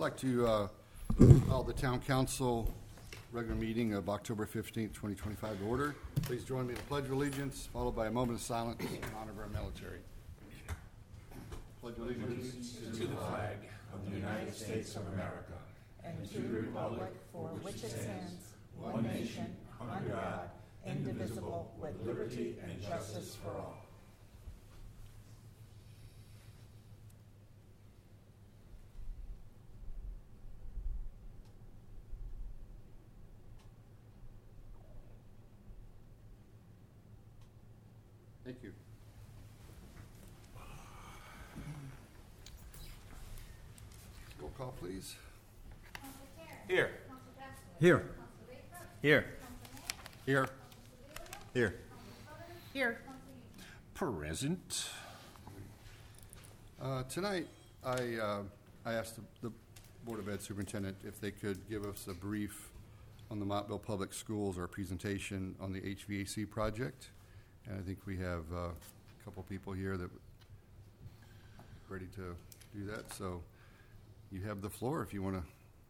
like to call the Town Council regular meeting of October 15th, 2025 to order. Please join me in the Pledge of Allegiance, followed by a moment of silence in honor of our military. Pledge allegiance to the flag of the United States of America and to the republic for which it stands, one nation, under God, indivisible, with liberty and justice for all. Thank you. Roll call, please. Here. Here. Here. Here. Here. Here. Present. Tonight, I asked the Board of Ed Superintendent if they could give us a brief on the Montville Public Schools or a presentation on the HVAC project. And I think we have a couple people here that are ready to do that. So you have the floor if you want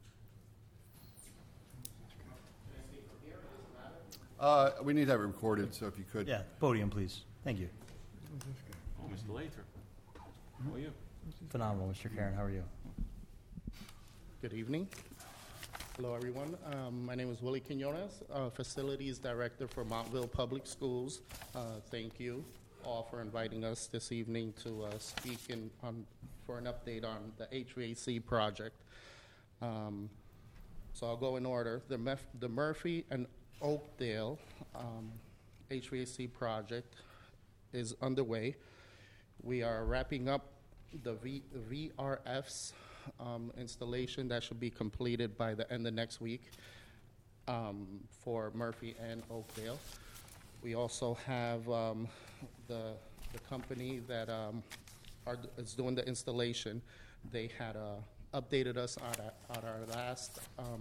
to. We need to have it recorded, so if you could. Yeah, podium, please. Thank you. Oh, Mr. Lathrop. How are you? Phenomenal, Mr. Karen. How are you? Good evening. Hello, everyone. My name is Willie Quinones, Facilities Director for Montville Public Schools. Thank you all for inviting us this evening to speak for an update on the HVAC project. So I'll go in order. The Murphy and Oakdale HVAC project is underway. We are wrapping up the VRFs installation that should be completed by the end of next week for Murphy and Oakdale. We also have the company that is doing the installation. They had updated us on our last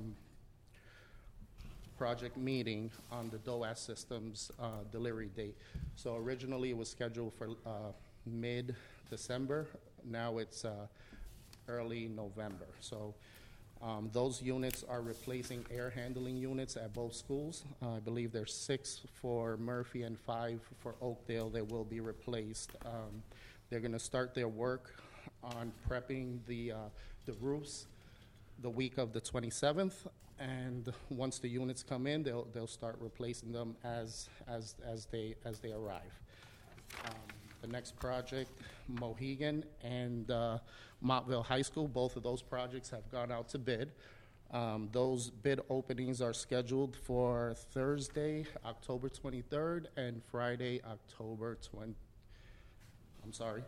project meeting on the DOAS systems delivery date. So originally it was scheduled for mid-December. Now it's early November. So those units are replacing air handling units at both schools. I believe there's 6 for Murphy and 5 for Oakdale that will be replaced. They're going to start their work on prepping the roofs the week of the 27th, and once the units come in, they'll start replacing them as they arrive. The next project, Mohegan and Montville High School, both of those projects have gone out to bid. Those bid openings are scheduled for Thursday, October 23rd, and Friday, October 20. I'm sorry.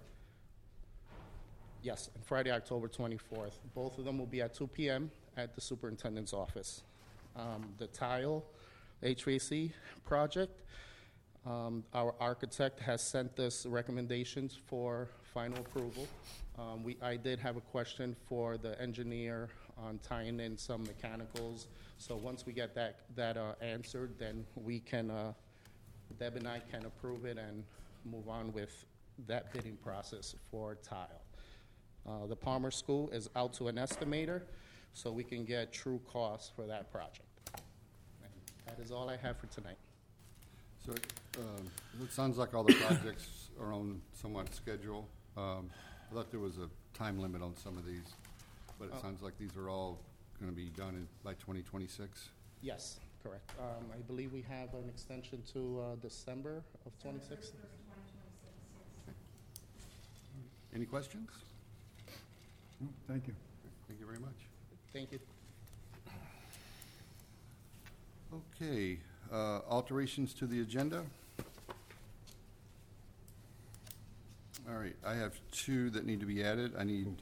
Yes, and Friday, October 24th. Both of them will be at 2 p.m. at the superintendent's office. The tile HVAC project. Our architect has sent us recommendations for final approval. I did have a question for the engineer on tying in some mechanicals. So once we get that answered, then we can, Deb and I can approve it and move on with that bidding process for tile. The Palmer School is out to an estimator, so we can get true costs for that project. And that is all I have for tonight. So it sounds like all the projects are on somewhat schedule. I thought there was a time limit on some of these, but it sounds like these are all going to be done by 2026. Yes, correct. I believe we have an extension to December of 26. Any questions? No, thank you. Thank you very much. Thank you. Okay, alterations to the agenda. All right, I have 2 that need to be added. I need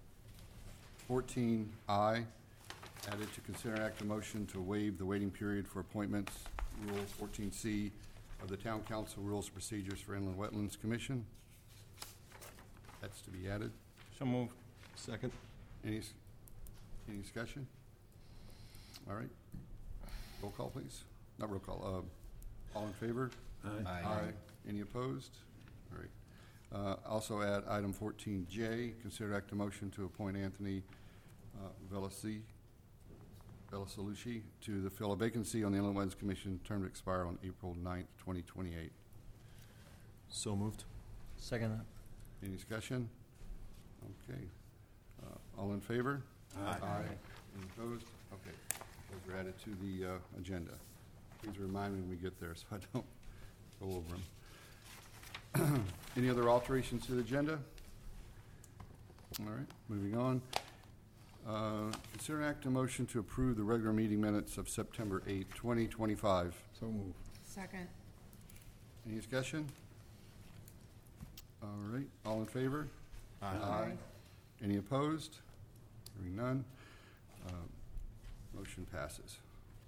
14I, added to consider and act a motion to waive the waiting period for appointments, Rule 14C of the Town Council Rules and Procedures for Inland Wetlands Commission. That's to be added. So moved. Second. Any discussion? All right. Roll call, please. Not roll call. All in favor? Aye. Any opposed? All right. Also add item 14J, consider act a motion to appoint Anthony Velasolucci to fill a vacancy on the Inland Wetlands Commission, term to expire on April 9th, 2028. So moved. Second that. Any discussion? Okay. All in favor? Aye. Any opposed? Okay. Those are added to the agenda. Please remind me when we get there so I don't go over them. Any other alterations to the agenda? All right, moving on. Consider and act a motion to approve the regular meeting minutes of September 8th, 2025. So moved. Second. Any discussion? All right, all in favor? Aye. Any opposed? Hearing none. Motion passes.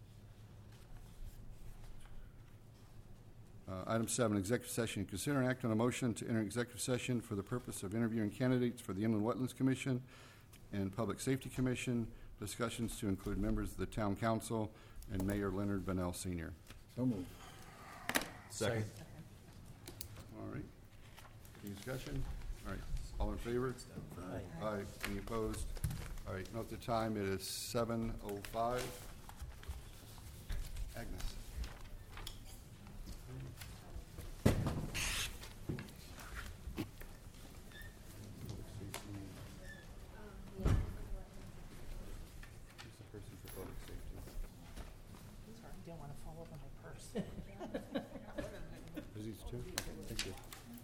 Item 7, executive session. Consider and act on a motion to enter executive session for the purpose of interviewing candidates for the Inland Wetlands Commission and Public Safety Commission. Discussions to include members of the Town Council and Mayor Leonard Bennell Sr. So moved. Second. All right. Any discussion? All right. All in favor? Aye. Any opposed? All right. Note the time. It is 7:05. Agnes. Who's the person for public safety? Sorry, I didn't want to fall over my purse. Is these two? Thank you.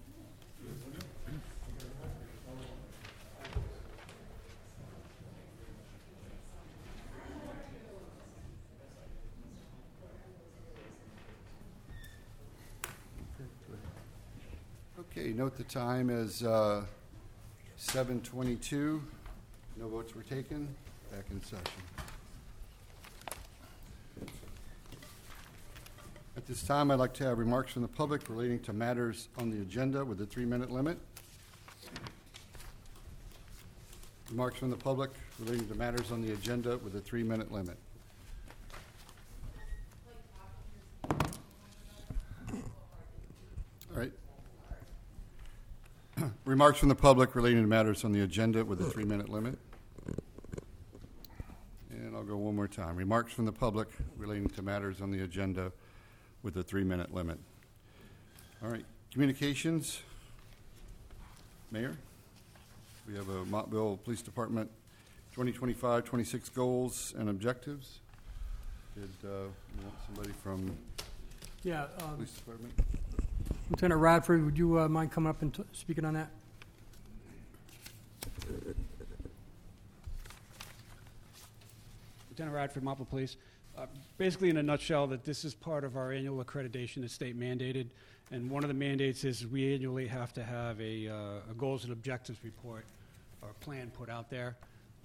Okay, note the time is 7:22. No votes were taken. Back in session. At this time, I'd like to have remarks from the public relating to matters on the agenda with a 3-minute limit. Remarks from the public relating to matters on the agenda with a 3-minute limit. All right. Remarks from the public relating to matters on the agenda with a 3-minute limit. And I'll go one more time. Remarks from the public relating to matters on the agenda with a 3-minute limit. All right. Communications. Mayor, we have a Montville Police Department 2025-26 goals and objectives. Did you want somebody from Yeah, Police Department? Lieutenant Radford, would you mind coming up and speaking on that? Lieutenant Radford, Montville Police. Basically, in a nutshell, that this is part of our annual accreditation that's state mandated, and one of the mandates is we annually have to have a goals and objectives report or plan put out there.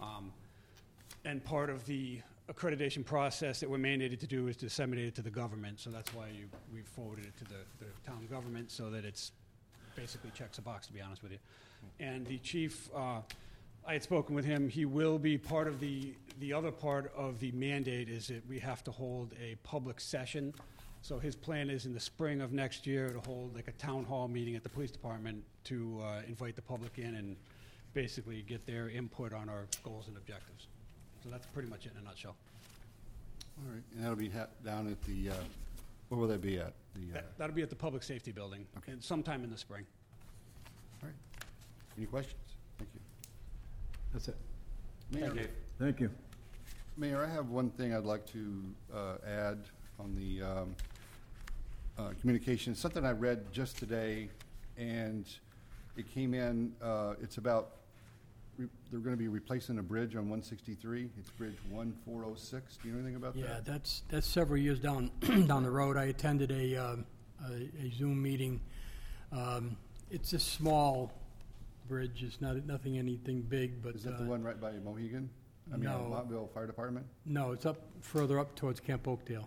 And part of the accreditation process that we're mandated to do is disseminate it to the government, so that's why we forwarded it to the town government, so that it's basically checks a box, to be honest with you. And the chief, I had spoken with him. He will be part of the other part of the mandate is that we have to hold a public session. So his plan is in the spring of next year to hold like a town hall meeting at the police department to invite the public in and basically get their input on our goals and objectives. So that's pretty much it in a nutshell. All right. And that'll be down at the, where will that be at? That'll be at the Public Safety Building Okay. sometime in the spring. All right. Any questions? Thank you. That's it. Mayor, Thank you. Mayor, I have one thing I'd like to add on the communication. Something I read just today, and it came in. It's about they're going to be replacing a bridge on 163. It's Bridge 1406. Do you know anything about Yeah, that? that's several years down down the road. I attended a Zoom meeting. It's a small bridge. It's nothing anything big, but Is that the one right by Mohegan? I mean, no. Montville Fire Department? No, it's further up towards Camp Oakdale.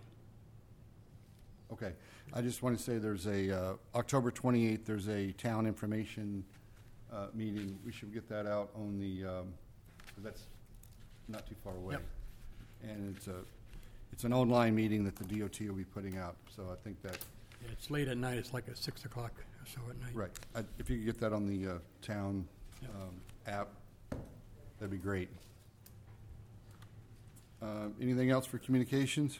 Okay. I just want to say there's a October 28th, there's a town information meeting. We should get that out on the, 'cause that's not too far away. Yep. And it's an online meeting that the DOT will be putting out. So I think that, Yeah, it's late at night. It's like at 6 o'clock or so at night. right. If you could get that on the town Yep. app, that'd be great. Anything else for communications?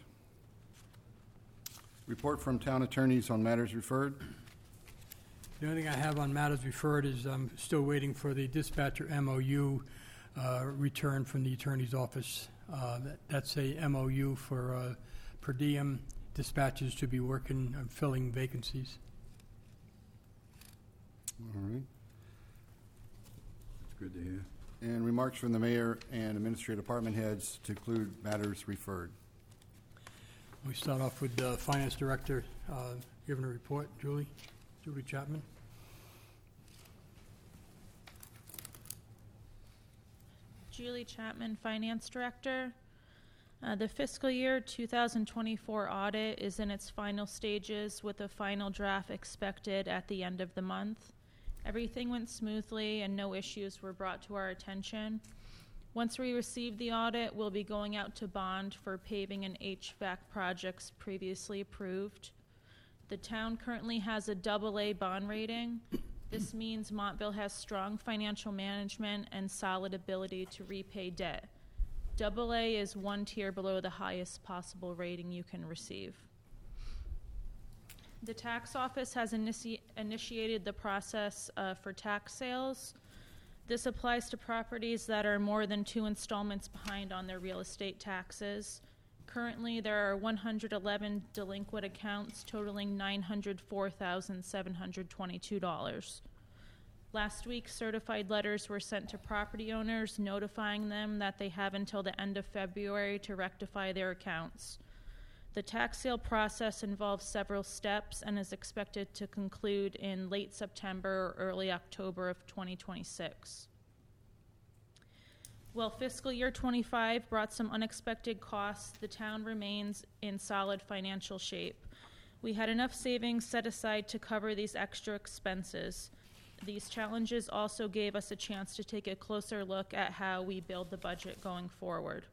Report from town attorneys on matters referred. The only thing I have on matters referred is I'm still waiting for the dispatcher MOU return from the attorney's office. That's a MOU for per diem dispatchers to be working on filling vacancies. All right. That's good to hear. And remarks from the mayor and administrative department heads to include matters referred. We start off with the finance director giving a report. Julie Chapman. Julie Chapman, Finance Director. The fiscal year 2024 audit is in its final stages with a final draft expected at the end of the month. Everything went smoothly and no issues were brought to our attention. Once we receive the audit, we'll be going out to bond for paving and HVAC projects previously approved. The town currently has a AA bond rating. This means Montville has strong financial management and solid ability to repay debt. AA is one tier below the highest possible rating you can receive. The tax office has initiated the process for tax sales. This applies to properties that are more than 2 installments behind on their real estate taxes. Currently, there are 111 delinquent accounts totaling $904,722. Last week, certified letters were sent to property owners notifying them that they have until the end of February to rectify their accounts. The tax sale process involves several steps and is expected to conclude in late September or early October of 2026. While fiscal year 25 brought some unexpected costs, the town remains in solid financial shape. We had enough savings set aside to cover these extra expenses. These challenges also gave us a chance to take a closer look at how we build the budget going forward.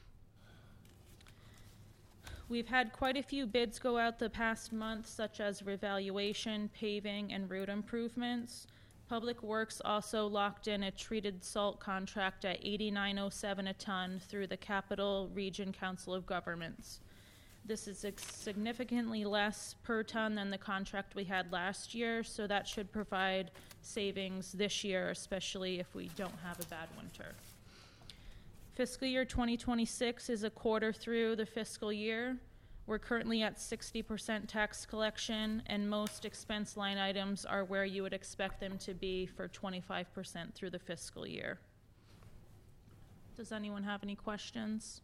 We've had quite a few bids go out the past month, such as revaluation, paving, and road improvements. Public Works also locked in a treated salt contract at $89.07 a ton through the Capital Region Council of Governments. This is significantly less per ton than the contract we had last year, so that should provide savings this year, especially if we don't have a bad winter. Fiscal year 2026 is a quarter through the fiscal year. We're currently at 60% tax collection, and most expense line items are where you would expect them to be for 25% through the fiscal year. Does anyone have any questions?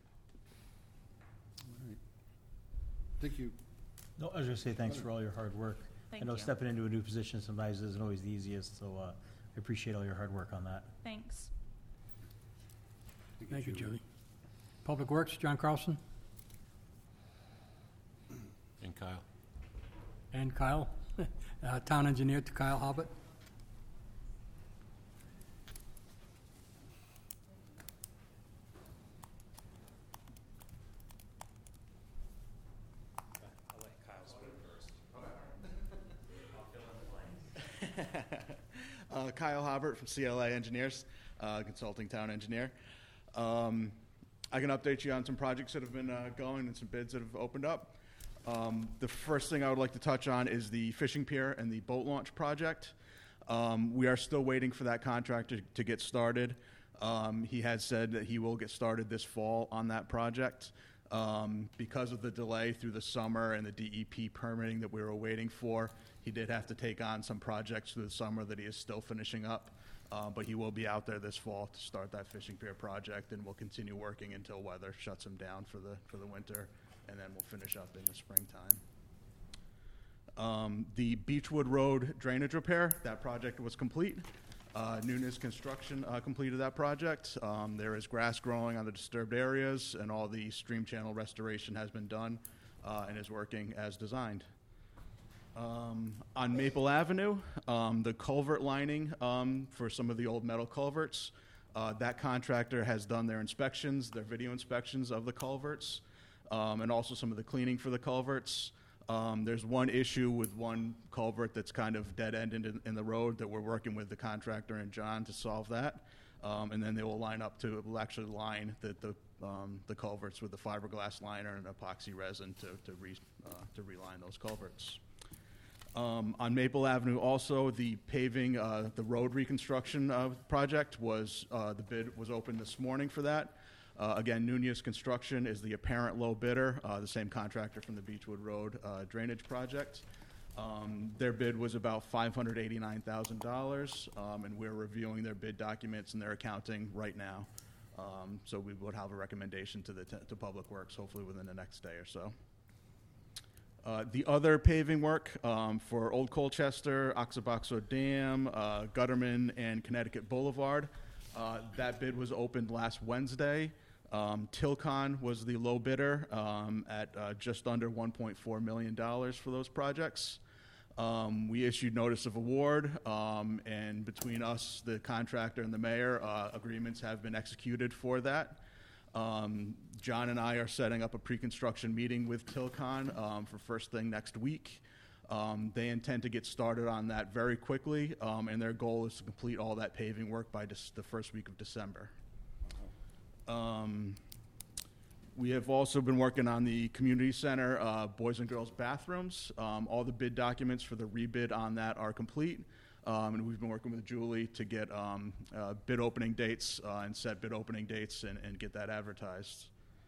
Thank you. No, I was going to say thanks for all your hard work. Thank I know you. stepping into a new position sometimes isn't always the easiest, so I appreciate all your hard work on that. Thanks. Thank you, Julie. Public Works, John Carlson. And Kyle. And Kyle. Town Engineer to Kyle Hobbit. Kyle Hobbert from CLA Engineers, consulting town engineer. I can update you on some projects that have been going and some bids that have opened up. The first thing I would like to touch on is the fishing pier and the boat launch project. We are still waiting for that contract to get started. He has said that he will get started this fall on that project. Because of the delay through the summer and the DEP permitting that we were waiting for, he did have to take on some projects through the summer that he is still finishing up. But he will be out there this fall to start that fishing pier project, and we'll continue working until weather shuts him down for the winter, and then we'll finish up in the springtime. The Beechwood Road drainage repair, that project was complete. Nunes Construction completed that project. There is grass growing on the disturbed areas, and all the stream channel restoration has been done and is working as designed. On Maple Avenue, the culvert lining for some of the old metal culverts, that contractor has done their inspections, their video inspections of the culverts, and also some of the cleaning for the culverts. There's one issue with one culvert that's kind of dead-ended in the road that we're working with the contractor and John to solve that. And then they will line up to, will actually line the the culverts with the fiberglass liner and epoxy resin to reline those culverts. On Maple Avenue, also the paving, the road reconstruction project was the bid was opened this morning for that. Again, Nunez Construction is the apparent low bidder, the same contractor from the Beechwood Road drainage project. Their bid was about $589,000, and we're reviewing their bid documents and their accounting right now. So we would have a recommendation to Public Works hopefully within the next day or so. The other paving work for Old Colchester, Oxaboxo Dam, Gutterman, and Connecticut Boulevard, that bid was opened last Wednesday. Tilcon was the low bidder at just under $1.4 million for those projects. We issued notice of award, and between us, the contractor, and the mayor, agreements have been executed for that. John and I are setting up a pre-construction meeting with Tilcon for first thing next week. They intend to get started on that very quickly, and their goal is to complete all that paving work by the first week of December. We have also been working on the community center boys and girls bathrooms. All the bid documents for the rebid on that are complete, and we've been working with Julie to get bid opening dates and set bid opening dates and get that advertised.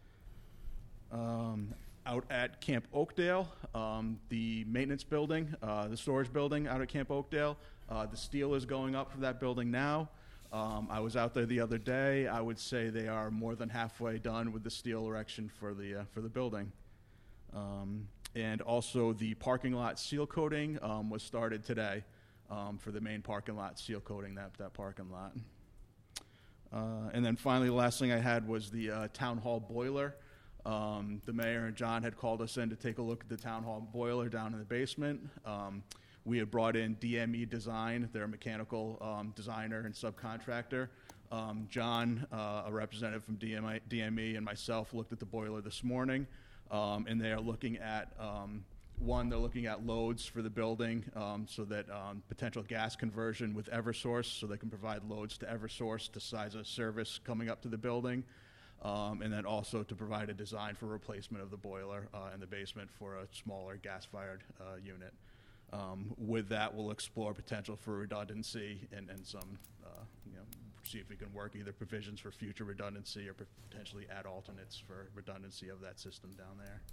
Out at Camp Oakdale, the maintenance building, the storage building out at Camp Oakdale, the steel is going up for that building now. I was out there the other day. I would say they are more than halfway done with the steel erection for the building. And also the parking lot seal coating was started today for the main parking lot, seal coating that parking lot. And then finally, the last thing I had was the town hall boiler. The mayor and John had called us in to take a look at the town hall boiler down in the basement. We had brought in DME Design, their mechanical designer and subcontractor. John, a representative from DME, and myself looked at the boiler this morning, and they are looking at, they're looking at loads for the building so that potential gas conversion with Eversource, so they can provide loads to Eversource to size a service coming up to the building, and then also to provide a design for replacement of the boiler in the basement for a smaller gas-fired unit. With that, we'll explore potential for redundancy and some, see if we can work either provisions for future redundancy or potentially add alternates for redundancy of that system down there.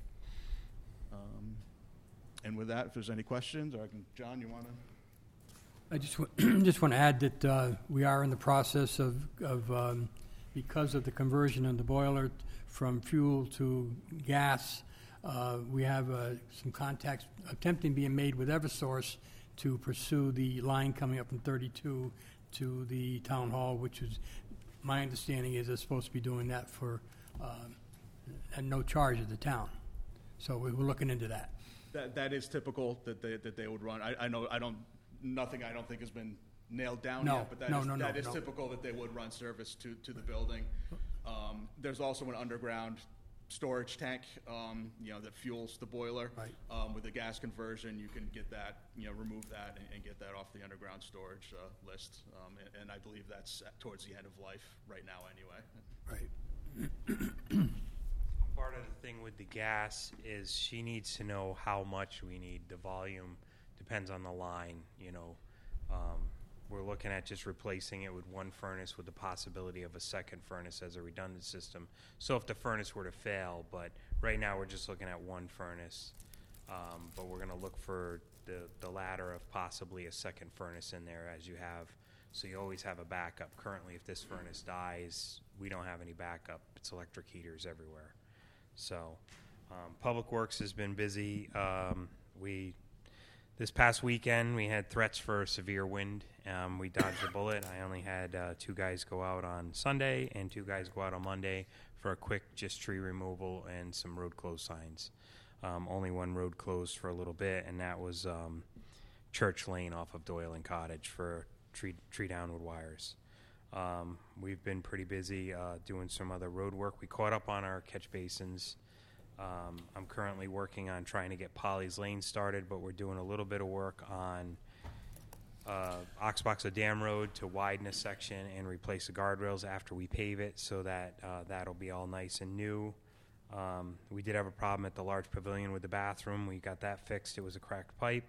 And with that, if there's any questions, or John, you want to? I just want to add that we are in the process of because of the conversion of the boiler from fuel to gas. We have some contacts attempting being made with Eversource to pursue the line coming up from 32 to the town hall, which is, my understanding is they're supposed to be doing that for at no charge of the town. So we're looking into that. That is typical that they would run. Nothing I don't think has been nailed down No, yet, but that is typical that they would run service to the building. There's also an underground storage tank, that fuels the boiler. Right. With the gas conversion, you can get that, remove that and get that off the underground storage list. And I believe that's towards the end of life right now anyway. Right. Part of the thing with the gas is she needs to know how much we need. The volume depends on the line, We're looking at just replacing it with one furnace with the possibility of a second furnace as a redundant system. So if the furnace were to fail, but right now we're just looking at one furnace. But we're going to look for the ladder of possibly a second furnace in there as you have. So you always have a backup. Currently, if this furnace dies, we don't have any backup. It's electric heaters everywhere. So Public Works has been busy. This past weekend, we had threats for severe wind. We dodged a bullet. I only had 2 guys go out on Sunday and 2 guys go out on Monday for a quick just tree removal and some road closed signs. Only one road closed for a little bit, and that was Church Lane off of Doyle and Cottage for tree downwood wires. We've been pretty busy doing some other road work. We caught up on our catch basins. I'm currently working on trying to get Polly's Lane started, but we're doing a little bit of work on Oxbox Dam Road to widen a section and replace the guardrails after we pave it, so that that'll be all nice and new. We did have a problem at the large pavilion with the bathroom. We got that fixed. It was a cracked pipe.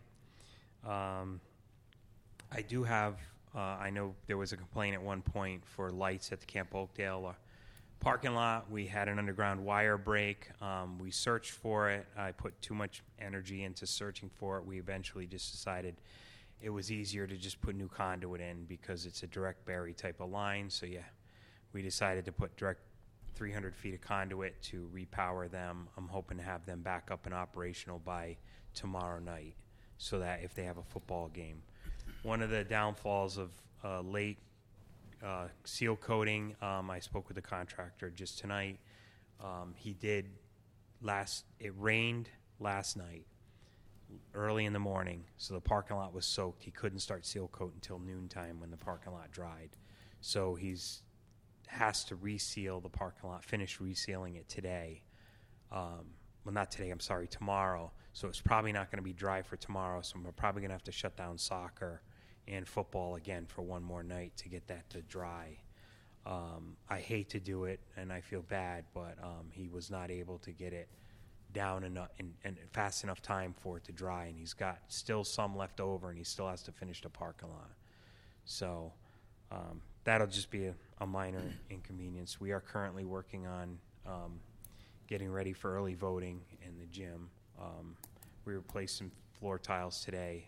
I do have, I know there was a complaint at one point for lights at the Camp Oakdale parking lot. We had an underground wire break. We searched for it. I put too much energy into searching for it. We eventually just decided it was easier to just put new conduit in because it's a direct bury type of line. So yeah, we decided to put direct 300 feet of conduit to repower them. I'm hoping to have them back up and operational by tomorrow night so that if they have a football game. One of the downfalls of late seal coating, I spoke with the contractor just tonight. It rained last night, early in the morning, so the parking lot was soaked. He couldn't start seal coat until noontime when the parking lot dried. So has to reseal the parking lot, finish resealing it today. Well, not today, I'm sorry, tomorrow. So it's probably not going to be dry for tomorrow, so we're probably going to have to shut down soccer and football again for one more night to get that to dry. I hate to do it, and I feel bad, but he was not able to get it down enough and fast enough time for it to dry, and he's got still some left over, and he still has to finish the parking lot. So that'll just be a minor inconvenience. We are currently working on getting ready for early voting in the gym. We replaced some floor tiles today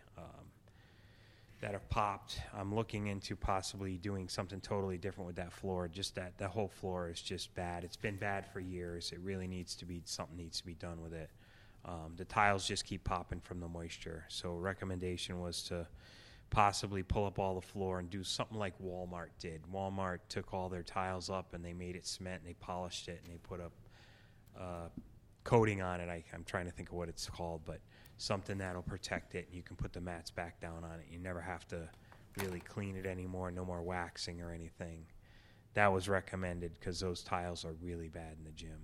that have popped. I'm looking into possibly doing something totally different with that floor. Just that the whole floor is just bad. It's been bad for years. It really something needs to be done with it. The tiles just keep popping from the moisture. So recommendation was to possibly pull up all the floor and do something like Walmart did. Walmart took all their tiles up and they made it cement and they polished it and they put up coating on it. I'm trying to think of what it's called, but something that'll protect it. You can put the mats back down on it. You never have to really clean it anymore. No more waxing or anything. That was recommended because those tiles are really bad in the gym.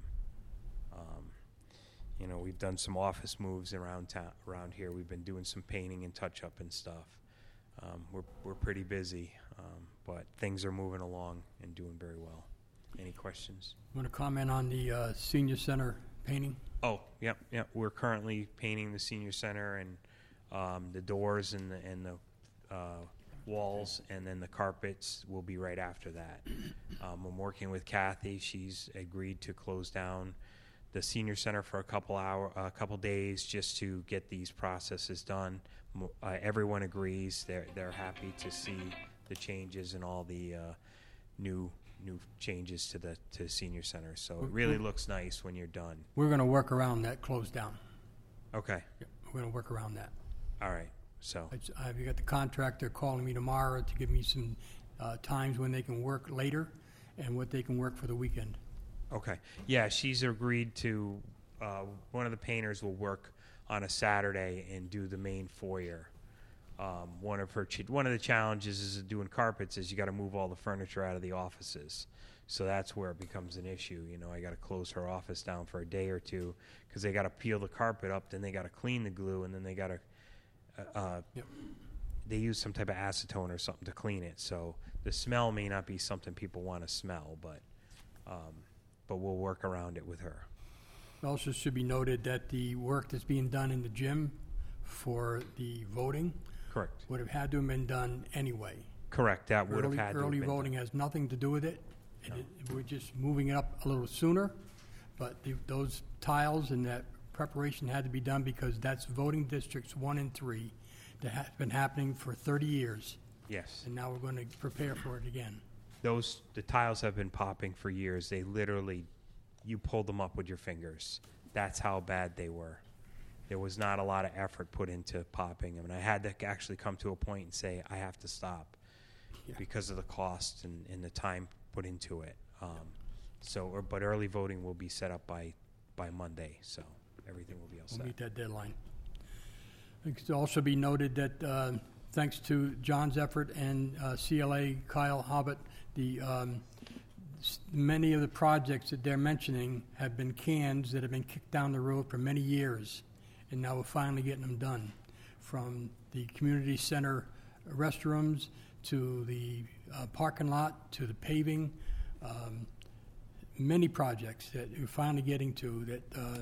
We've done some office moves around here. We've been doing some painting and touch-up and stuff. We're pretty busy, but things are moving along and doing very well. Any questions? Want to comment on the senior center painting? Oh, yep. We're currently painting the senior center and the doors and the walls, and then the carpets will be right after that. I'm working with Kathy. She's agreed to close down the senior center for a couple days just to get these processes done. Everyone agrees. They're happy to see the changes and all the new changes to the senior center. So it really looks nice when you're done. We're going to work around that close down. Okay. Yeah, we're going to work around that. All right. So I've got the contractor calling me tomorrow to give me some times when they can work later and what they can work for the weekend. okay. Yeah, she's agreed to. One of the painters will work on a Saturday and do the main foyer. One of the challenges is doing carpets is you got to move all the furniture out of the offices. So that's where it becomes an issue. I got to close her office down for a day or two because they got to peel the carpet up, then they got to clean the glue, and then they got to they use some type of acetone or something to clean it. So the smell may not be something people want to smell, but we'll work around it with her. It also should be noted that the work that's being done in the gym for the voting Correct. would have had to have been done anyway. Correct. That would have had to have Early been voting done. has nothing to do with it. No. We're just moving it up a little sooner, but those tiles and that preparation had to be done because that's voting districts 1 and 3 that has been happening for 30 years, Yes. and now we're going to prepare for it again. The tiles have been popping for years. They literally, you pulled them up with your fingers. That's how bad they were. There was not a lot of effort put into popping them, and I had to actually come to a point and say, I have to stop because of the cost and the time put into it. But early voting will be set up by Monday, so everything will be all set. We'll meet that deadline. It should also be noted that thanks to John's effort and CLA Kyle Hobbit, many of the projects that they're mentioning have been cans that have been kicked down the road for many years, and now we're finally getting them done. From the community center restrooms, to the parking lot, to the paving, many projects that we're finally getting to that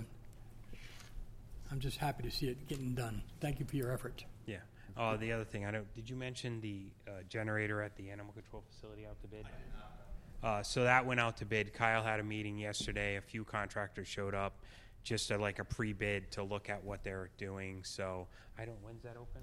I'm just happy to see it getting done. Thank you for your effort. Yeah. The other thing, did you mention the generator at the animal control facility out to bid? I did not. So that went out to bid. Kyle had a meeting yesterday. A few contractors showed up, just like a pre-bid to look at what they're doing. So when's that open?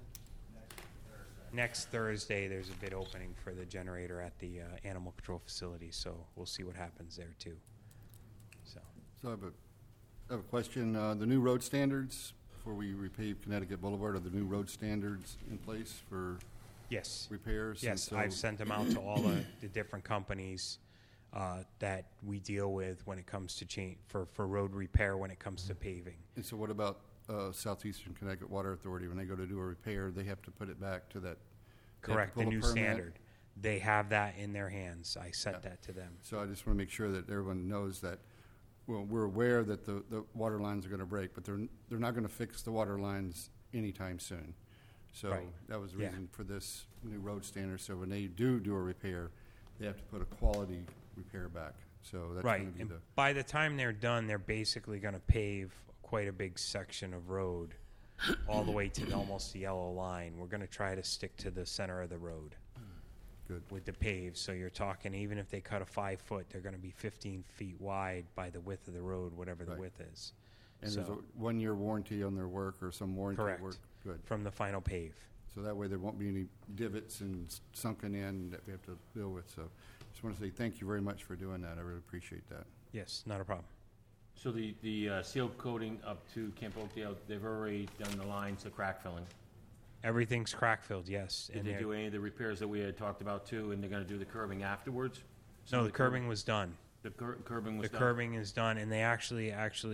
Next Thursday, there's a bid opening for the generator at the animal control facility. So we'll see what happens there too. So I have a question. The new road standards before we repave Connecticut Boulevard, are the new road standards in place for yes, repairs? And yes, so- I've sent them out to all the different companies that we deal with when it comes to for road repair when it comes to paving. And so what about Southeastern Connecticut Water Authority? When they go to do a repair, they have to put it back to that? Correct, the pull a new permit? standard. They have that in their hands. I sent that to them. So I just want to make sure that everyone knows that, well, we're aware that the water lines are going to break, but they're not going to fix the water lines anytime soon. So Right. that was the Yeah. reason for this new road standard. So when they do a repair, they have to put a quality repair back. So that's Right, going to be and the, by the time they're done, they're basically going to pave quite a big section of road all the way to almost the yellow line. We're going to try to stick to the center of the road. Good. With the pave, so you're talking, even if they cut a 5 foot, they're going to be 15 feet wide by the width of the road, whatever the Right. width is. and So- there's a 1-year warranty on their work or some warranty Correct. work. Good. From the final pave. So that way there won't be any divots and sunken in that we have to deal with. So just want to say thank you very much for doing that. I really appreciate that. Yes, not a problem. So the seal coating up to Camp Oakdale, they've already done the lines, the crack filling. Everything's crack filled, yes. Did and they they're- do any of the repairs that we had talked about too, and they're gonna do the curbing afterwards? Some No, of the curbing was done. The curbing was The done? curbing is done, and they actually,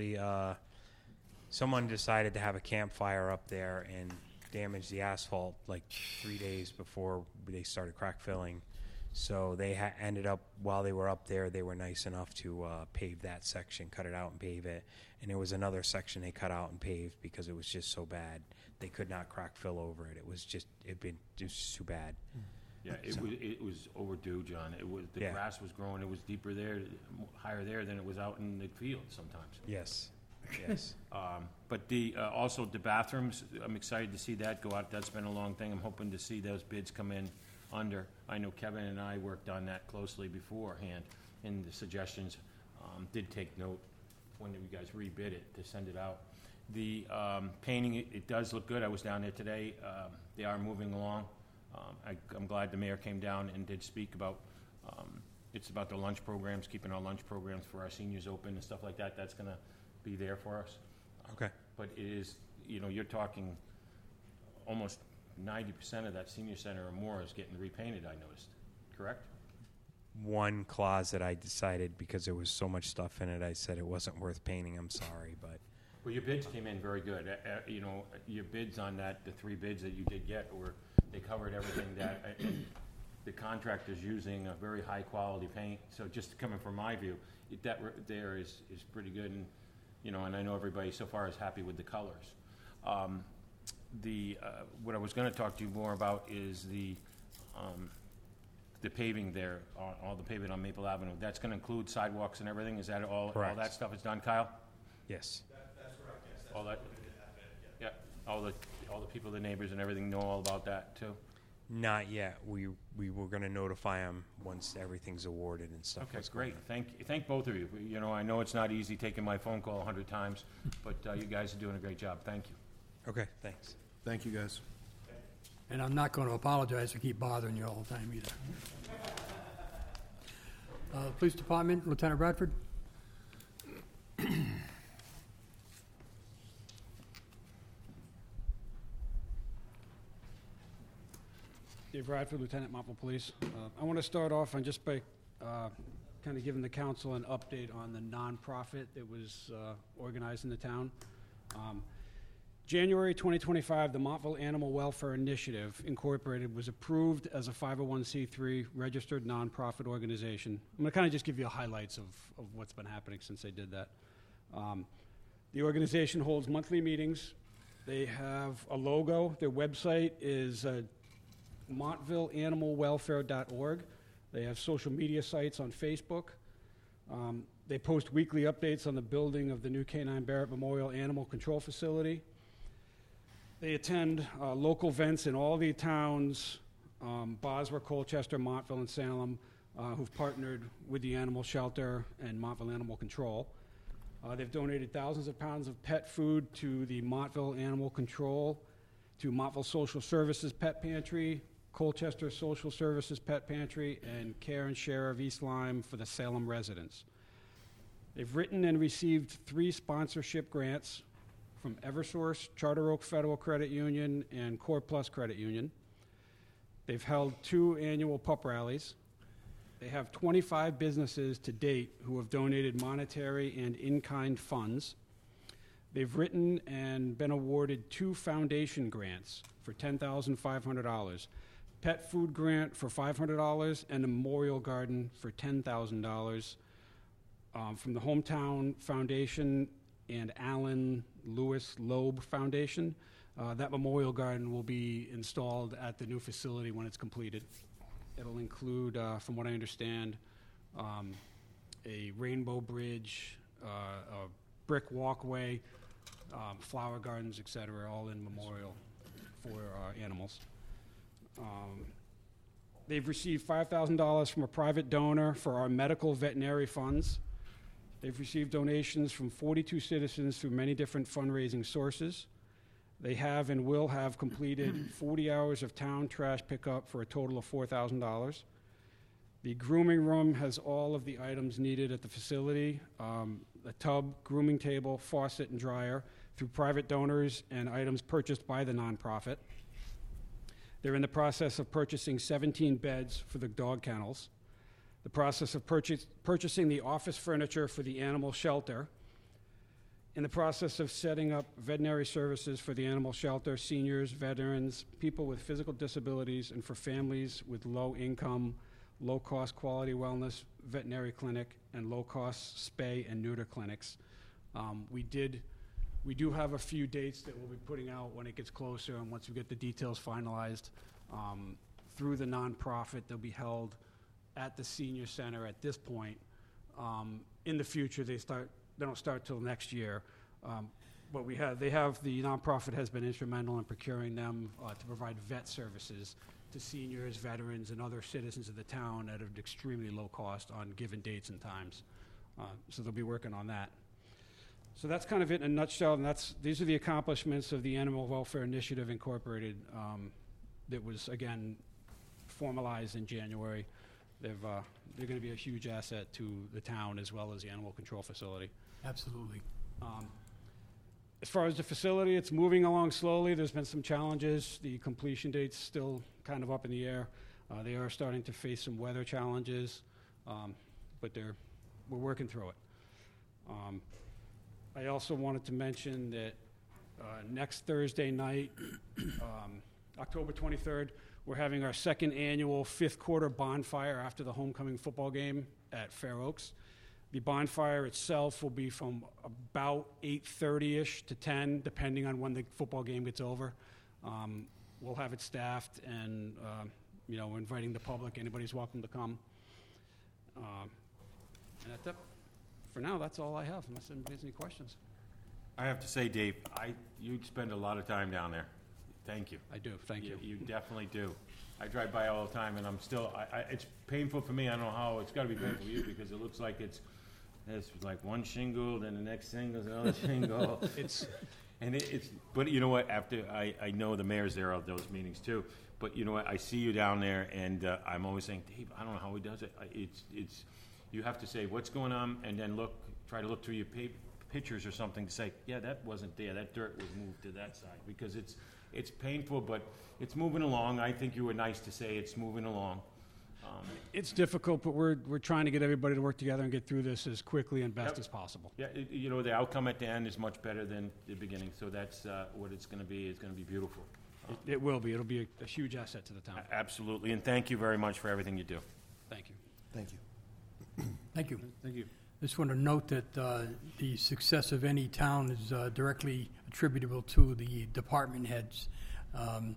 someone decided to have a campfire up there and damage the asphalt like 3 days before they started crack filling. So they ended up, while they were up there, they were nice enough to pave that section, cut it out and pave it. And there was another section they cut out and paved because it was just so bad. They could not crack fill over it. It was just too bad. Yeah, it was overdue, John. The Yeah. grass was growing, it was deeper there, higher there than it was out in the field sometimes. Yes, yes. But also the bathrooms, I'm excited to see that go out. That's been a long thing. I'm hoping to see those bids come in under. I know Kevin and I worked on that closely beforehand, and the suggestions did take note when you guys rebid it to send it out. The painting, it does look good. I was down there today. They are moving along. I'm glad the mayor came down and did speak about, it's about the lunch programs, keeping our lunch programs for our seniors open and stuff like that. That's going to be there for us. Okay. But it is, you're talking almost 90% of that senior center or more is getting repainted, I noticed, correct? One closet I decided, because there was so much stuff in it, I said it wasn't worth painting. I'm sorry, but Well, your bids came in very good. Your bids on that, the 3 bids that you did get, they covered everything that the contractor's using, a very high-quality paint. So just coming from my view, that there is pretty good, and, and I know everybody so far is happy with the colors. What I was gonna talk to you more about is the paving there, all the paving on Maple Avenue. That's gonna include sidewalks and everything? Is that all Correct. that stuff is done, Kyle? yes. All that, yeah, all the people, the neighbors and everything know all about that too? Not yet. We were going to notify them once everything's awarded and stuff. Okay, was going great. Thank both of you. I know it's not easy taking my phone call 100 times, but you guys are doing a great job. Thank you. on. Okay, thanks. Thank you, guys. And I'm not going to apologize for keep bothering you all the time either. Police Department, Lieutenant Bradford? Dave Bradford, Lieutenant Marple Police. I want to start off on just by kind of giving the council an update on the nonprofit that was organized in the town. January 2025, the Montville Animal Welfare Initiative Incorporated was approved as a 501c3 registered nonprofit organization. I'm going to kind of just give you highlights of what's been happening since they did that. The organization holds monthly meetings. They have a logo. Their website is montvilleanimalwelfare.org. They have social media sites on Facebook. They post weekly updates on the building of the new K-9 Barrett Memorial Animal Control Facility. They attend local events in all the towns, Bosworth, Colchester, Montville, and Salem, who've partnered with the animal shelter and Montville Animal Control. They've donated thousands of pounds of pet food to the Montville Animal Control, to Montville Social Services Pet Pantry, Colchester Social Services Pet Pantry, and Care and Share of East Lyme for the Salem residents. They've written and received 3 sponsorship grants from Eversource, Charter Oak Federal Credit Union, and Core Plus Credit Union. They've held 2 annual pup rallies. They have 25 businesses to date who have donated monetary and in-kind funds. They've written and been awarded 2 foundation grants for $10,500, pet food grant for $500, and a memorial garden for $10,000 from the Hometown Foundation and Alan Lewis Loeb Foundation. That memorial garden will be installed at the new facility when it's completed. It'll include, from what I understand, a rainbow bridge, a brick walkway, flower gardens, etc., all in memorial for animals. They've received $5,000 from a private donor for our medical veterinary funds. They've received donations from 42 citizens through many different fundraising sources. They have and will have completed 40 hours of town trash pickup for a total of $4,000. The grooming room has all of the items needed at the facility, a tub, grooming table, faucet, and dryer through private donors and items purchased by the nonprofit. They're in the process of purchasing 17 beds for the dog kennels, the process of purchasing the office furniture for the animal shelter, in the process of setting up veterinary services for the animal shelter, seniors, veterans, people with physical disabilities, and for families with low income, low-cost quality wellness veterinary clinic and low-cost spay and neuter clinics. We do have a few dates that we'll be putting out when it gets closer, and once we get the details finalized through the nonprofit. They'll be held at the senior center at this point. In the future, they don't start till next year. But the nonprofit has been instrumental in procuring them to provide vet services to seniors, veterans, and other citizens of the town at an extremely low cost on given dates and times. So they'll be working on that. So that's kind of it in a nutshell, and these are the accomplishments of the Animal Welfare Initiative Incorporated that was, again, formalized in January. They're going to be a huge asset to the town as well as the animal control facility. Absolutely. As far as the facility, it's moving along slowly. There's been some challenges. The completion date's still kind of up in the air. They are starting to face some weather challenges, but we're working through it. I also wanted to mention that next Thursday night, October 23rd, we're having our second annual fifth quarter bonfire after the homecoming football game at Fair Oaks. The bonfire itself will be from about 8:30-ish to 10, depending on when the football game gets over. We'll have it staffed, and we're inviting the public. Anybody's welcome to come. And that's it. For now, that's all I have, unless anybody has any questions. I have to say, Dave, you spend a lot of time down there. Thank you. I do. Thank you. You definitely do. I drive by all the time, and I'm still. It's painful for me. I don't know how. It's got to be painful for you because it looks like it's like one shingle, then the next shingle's another shingle. But you know what? After I know the mayor's there at those meetings too. But you know what? I see you down there, and I'm always saying, Dave, I don't know how he does it. It's you have to say what's going on, and then try to look through your pictures or something to say, yeah, that wasn't there. That dirt was moved to that side because it's painful, but it's moving along. I think you were nice to say it's moving along. It's difficult, but we're trying to get everybody to work together and get through this as quickly and best as possible. Yeah, the outcome at the end is much better than the beginning, so that's what it's going to be. It's going to be beautiful. It will be. It'll be a huge asset to the town. Absolutely, and thank you very much for everything you do. Thank you. Thank you. Thank you. Thank you. Just want to note that the success of any town is directly attributable to the department heads.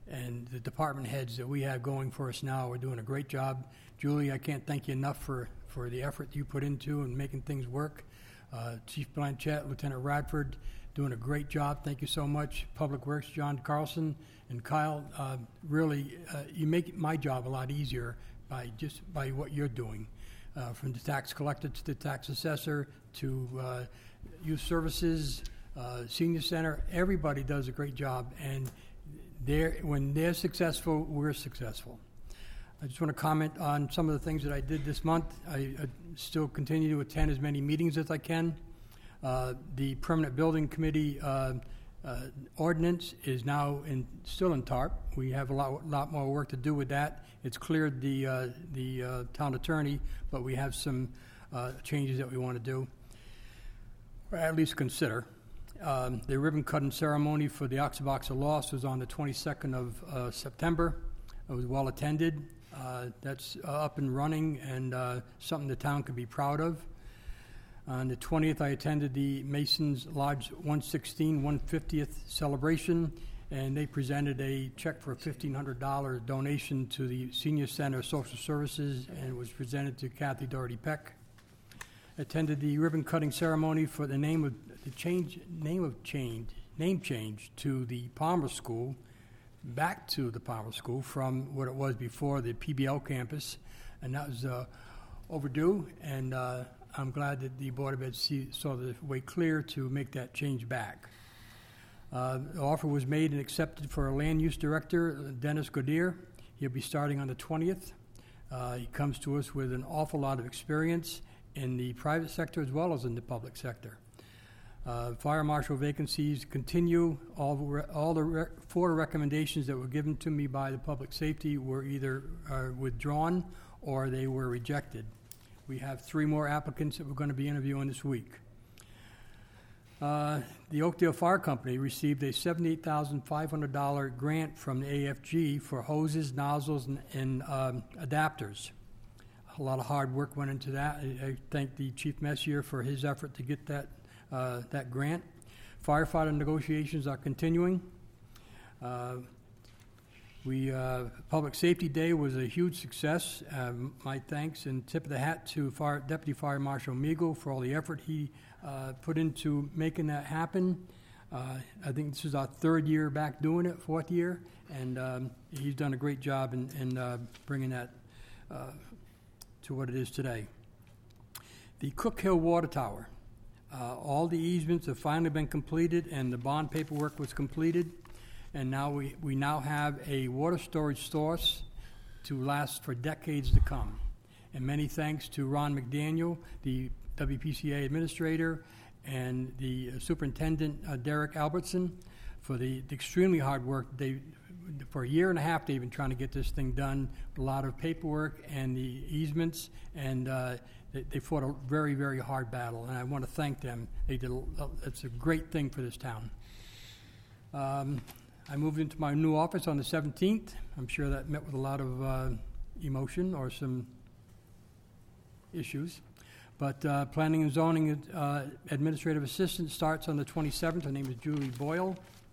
and the department heads that we have going for us now are doing a great job. Julie, I can't thank you enough for the effort you put into and making things work. Chief Blanchett, Lieutenant Radford, doing a great job. Thank you so much. Public Works, John Carlson, and Kyle, really, you make my job a lot easier by what you're doing. From the tax collector to the tax assessor to youth services, senior center, everybody does a great job, and when they're successful, we're successful. I just want to comment on some of the things that I did this month. I still continue to attend as many meetings as I can. The Permanent Building Committee ordinance is now still in TARP. We have a lot more work to do with that. It's cleared the town attorney, but we have some changes that we want to do, or at least consider. The ribbon cutting ceremony for the Oxaboxa Lost was on the 22nd of September. It was well attended. That's up and running and something the town could be proud of. On the 20th, I attended the Masons Lodge 116 150th celebration, and they presented a check for a $1,500 donation to the Senior Center Social Services, and it was presented to Kathy Doherty Peck. Attended the ribbon cutting ceremony for the name change to the Palmer School, back to the Palmer School from what it was before, the PBL campus, and that was overdue, and I'm glad that the Board of Ed saw the way clear to make that change back. The offer was made and accepted for our land use director, Dennis Godier. He'll be starting on the 20th. He comes to us with an awful lot of experience in the private sector as well as in the public sector. Fire marshal vacancies continue. All the 4 recommendations that were given to me by the public safety were either withdrawn or they were rejected. We have 3 more applicants that we're going to be interviewing this week. The Oakdale Fire Company received a $78,500 grant from the AFG for hoses, nozzles, and adapters. A lot of hard work went into that. I thank the Chief Messier for his effort to get that grant. Firefighter negotiations are continuing. Public Safety Day was a huge success. My thanks and tip of the hat to Deputy Fire Marshal Meagle for all the effort he put into making that happen. I think this is our 3rd year back doing it, 4th year, and he's done a great job in bringing that to what it is today. The Cook Hill Water Tower. All the easements have finally been completed, and the bond paperwork was completed. And now we now have a water storage source to last for decades to come. And many thanks to Ron McDaniel, the WPCA administrator, and the superintendent, Derek Albertson, for the extremely hard work. For a year and a half, they've been trying to get this thing done, a lot of paperwork and the easements, and they fought a very, very hard battle, and I want to thank them. It's a great thing for this town. I moved into my new office on the 17th. I'm sure that met with a lot of emotion or some issues. But Planning and Zoning Administrative Assistant starts on the 27th. Her name is Julie Boyle.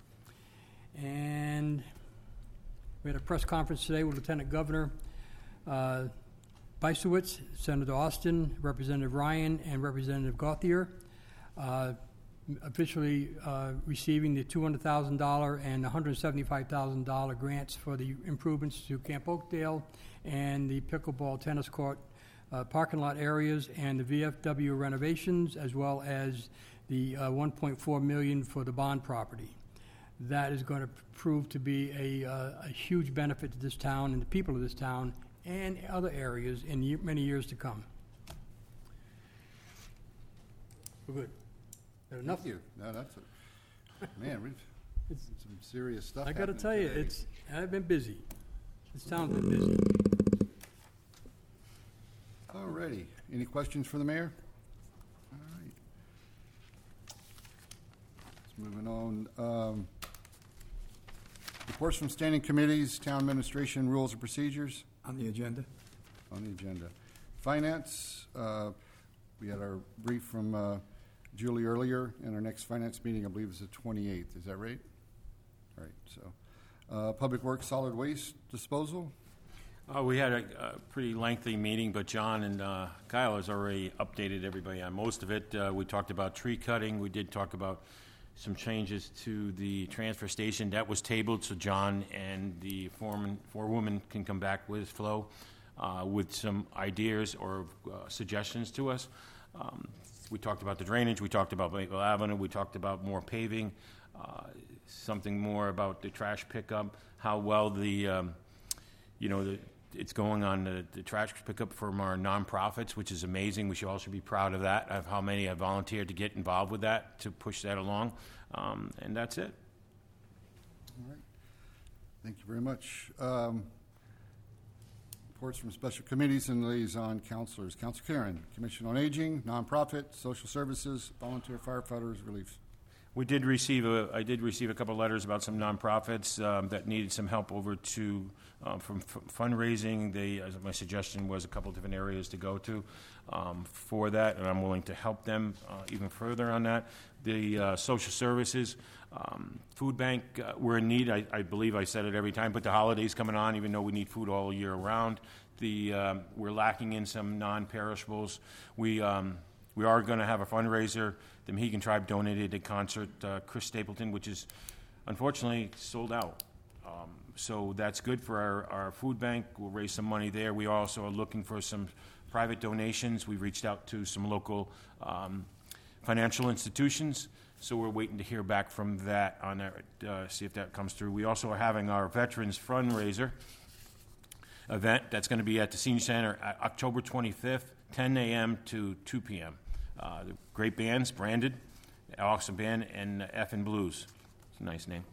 And we had a press conference today with Lieutenant Governor Bysewicz, Senator Austin, Representative Ryan, and Representative Gauthier. Officially receiving the $200,000 and $175,000 grants for the improvements to Camp Oakdale and the pickleball tennis court parking lot areas and the VFW renovations, as well as the $1.4 million for the bond property. That is going to prove to be a huge benefit to this town and the people of this town and other areas in many years to come. We're good. Enough. Thank you. No, that's man. We've some serious stuff. I got to happening tell you, today. I've been busy. This town's been busy. All righty. Any questions for the mayor? All right. Let's moving on. Reports from standing committees, town administration, rules and procedures. On the agenda? On the agenda. Finance. We had our brief from Julie earlier, and our next finance meeting, I believe, is the 28th. Is that right? All right. So, Public Works Solid Waste Disposal. We had a pretty lengthy meeting, but John and Kyle has already updated everybody on most of it. We talked about tree cutting. We did talk about some changes to the transfer station. That was tabled, so John and the forewoman can come back with Flo with some ideas or suggestions to us. We talked about the drainage. We talked about Maple Avenue. We talked about more paving, something more about the trash pickup, how well it's going on the trash pickup from our nonprofits, which is amazing. We should also be proud of that, of how many have volunteered to get involved with that, to push that along. And that's it. All right. Thank you very much. Reports from special committees and liaison counselors. Council Karen, Commission on Aging, Nonprofit, Social Services, Volunteer Firefighters, Relief. I did receive a couple of letters about some nonprofits that needed some help over to from fundraising. My suggestion was a couple of different areas to go to for that, and I'm willing to help them even further on that. The social services, food bank, we're in need. I believe I said it every time, but the holidays coming on, even though we need food all year round, we're lacking in some non-perishables. We are going to have a fundraiser. The Mohegan Tribe donated a concert, Chris Stapleton, which is unfortunately sold out. So that's good for our food bank. We'll raise some money there. We also are looking for some private donations. We've reached out to some local financial institutions, so we're waiting to hear back from that on that, see if that comes through. We also are having our Veterans Fundraiser event that's going to be at the Senior Center October 25th, 10 a.m. to 2 p.m. The great bands, Branded, awesome band, and F and Blues. It's a nice name.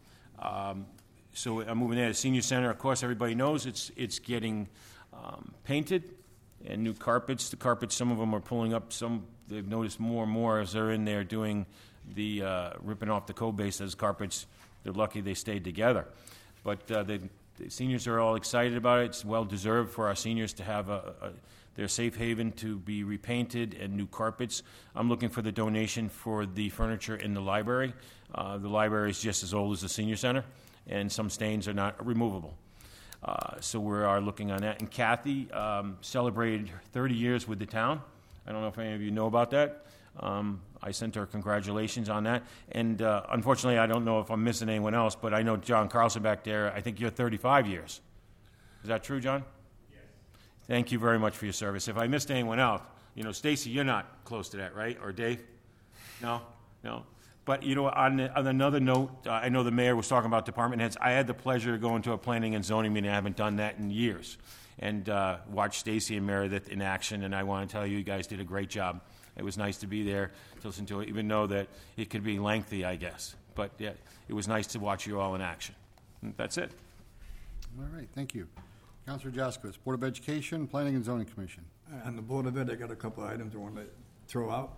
So I'm moving there to Senior Center. Of course, everybody knows it's getting painted and new carpets. The carpets, some of them are pulling up. Some they've noticed more and more as they're in there doing the ripping off the code base as carpets. They're lucky they stayed together. But the seniors are all excited about it. It's well deserved for our seniors to have their safe haven to be repainted and new carpets. I'm looking for the donation for the furniture in the library. The library is just as old as the Senior Center, and some stains are not removable. So we are looking on that. And Kathy celebrated 30 years with the town. I don't know if any of you know about that. I sent her congratulations on that. And unfortunately, I don't know if I'm missing anyone else, but I know John Carlson back there, I think you're 35 years. Is that true, John? Yes. Thank you very much for your service. If I missed anyone else, Stacy, you're not close to that, right? Or Dave? No? But, on another note, I know the mayor was talking about department heads. I had the pleasure of going to a planning and zoning meeting. I haven't done that in years. And watched Stacy and Meredith in action, and I want to tell you, you guys did a great job. It was nice to be there to listen to it, even though that it could be lengthy, I guess. But, yeah, it was nice to watch you all in action. And that's it. All right, thank you. Councilor Jaskowitz, Board of Education, Planning and Zoning Commission. On the Board of Ed, I got a couple of items I want to throw out.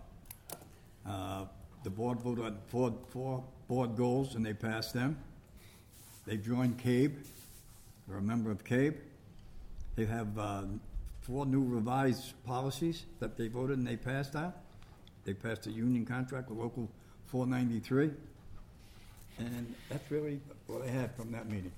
The board voted on four board goals, and they passed them. They joined CABE. They're a member of CABE. They have 4 new revised policies that they voted and they passed on. They passed a union contract with Local 493. And that's really what I had from that meeting.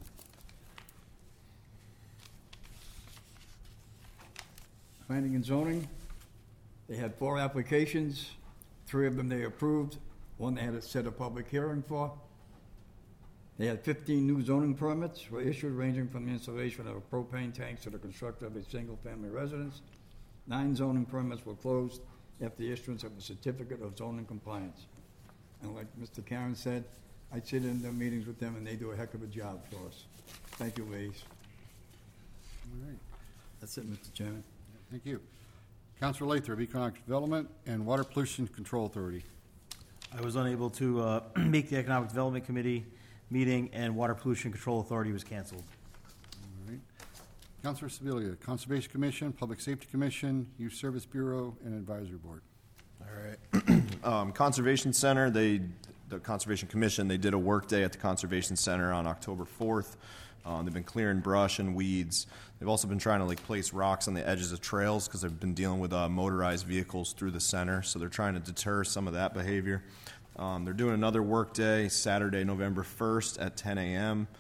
Planning and zoning, they had 4 applications. 3 of them they approved. 1 they had to set a public hearing for. They had 15 new zoning permits were issued, ranging from the installation of a propane tank to the construction of a single-family residence. 9 zoning permits were closed after the issuance of a certificate of zoning compliance. And like Mr. Karen said, I sit in the meetings with them, and they do a heck of a job for us. Thank you, ladies. All right. That's it, Mr. Chairman. Thank you. Councilor Lathrop, Economic Development and Water Pollution Control Authority. I was unable to make the Economic Development Committee meeting, and Water Pollution Control Authority was canceled. All right. Councilor Sibilia, Conservation Commission, Public Safety Commission, Youth Service Bureau, and Advisory Board. All right. Conservation Center, the Conservation Commission, they did a work day at the Conservation Center on October 4th. They've been clearing brush and weeds. They've also been trying to place rocks on the edges of trails because they've been dealing with motorized vehicles through the center. So they're trying to deter some of that behavior. They're doing another work day Saturday, November 1st at 10 a.m.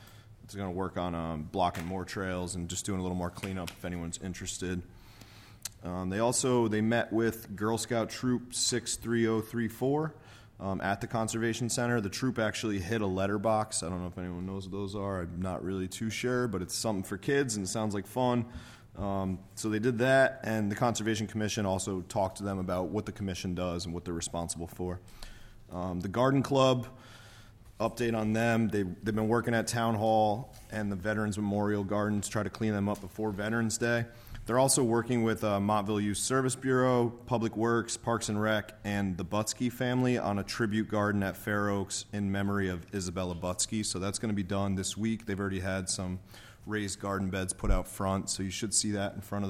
it's going to work on blocking more trails and just doing a little more cleanup if anyone's interested. They met with Girl Scout Troop 63034 at the Conservation Center. The troop actually hit a letterbox. I don't know if anyone knows what those are. I'm not really too sure, but it's something for kids and it sounds like fun. So they did that, and the Conservation Commission also talked to them about what the commission does and what they're responsible for. The Garden Club, update on them. They've been working at Town Hall and the Veterans Memorial Gardens to try to clean them up before Veterans Day. They're also working with Montville Youth Service Bureau, Public Works, Parks and Rec, and the Butsky family on a tribute garden at Fair Oaks in memory of Isabella Butsky. So that's going to be done this week. They've already had some raised garden beds put out front, so you should see that in front of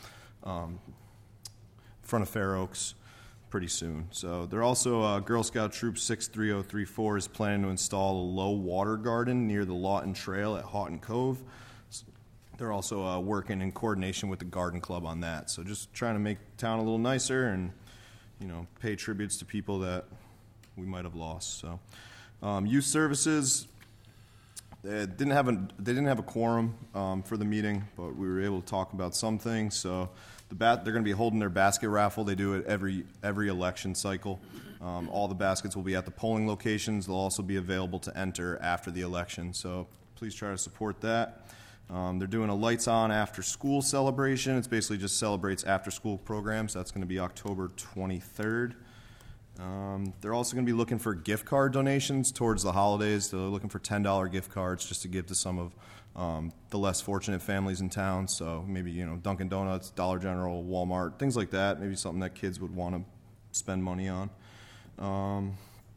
the Fair Oaks pretty soon. So they're also Girl Scout Troop 63034 is planning to install a low water garden near the Lawton Trail at Houghton Cove. They're also working in coordination with the Garden Club on that. So just trying to make town a little nicer and, pay tributes to people that we might have lost. So, youth services, they didn't have a quorum for the meeting, but we were able to talk about some things. So they're going to be holding their basket raffle. They do it every election cycle. All the baskets will be at the polling locations. They'll also be available to enter after the election. So please try to support that. They're doing a Lights On After School celebration. It's basically just celebrates after school programs. That's going to be October 23rd. They're also going to be looking for gift card donations towards the holidays. They're looking for $10 gift cards just to give to some of the less fortunate families in town. So maybe, Dunkin' Donuts, Dollar General, Walmart, things like that. Maybe something that kids would want to spend money on.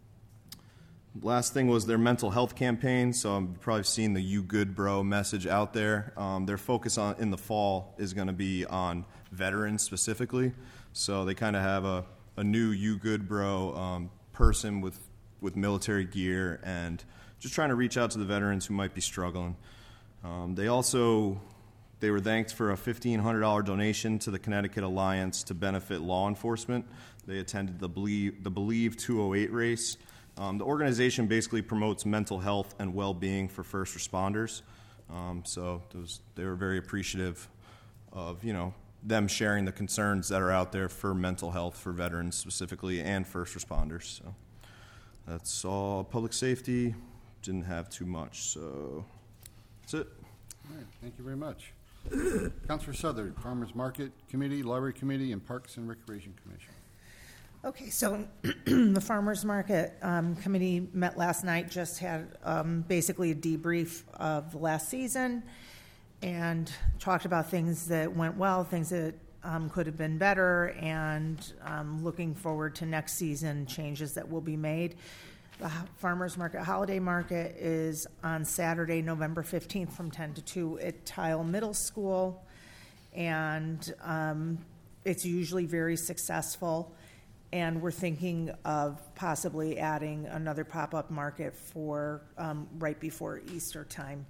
Last thing was their mental health campaign. So you've probably seen the You Good Bro message out there. Their focus in the fall is going to be on veterans specifically. So they kind of have a new You Good Bro person with military gear and just trying to reach out to the veterans who might be struggling. They were thanked for a $1,500 donation to the Connecticut Alliance to benefit law enforcement. They attended the Believe 208 race. The organization basically promotes mental health and well-being for first responders. So they were very appreciative of, them sharing the concerns that are out there for mental health for veterans specifically and first responders. So that's all. Public safety, didn't have too much, so that's it. All right, thank you very much. Councilor Southard, Farmers Market Committee, Library Committee, and Parks and Recreation Commission. Okay, so the Farmers Market Committee met last night, just had basically a debrief of the last season and talked about things that went well, things that could have been better, and looking forward to next season, changes that will be made. The Farmers Market Holiday Market is on Saturday, November 15th from 10 to 2 at Tile Middle School, and it's usually very successful. And we're thinking of possibly adding another pop-up market for right before Easter time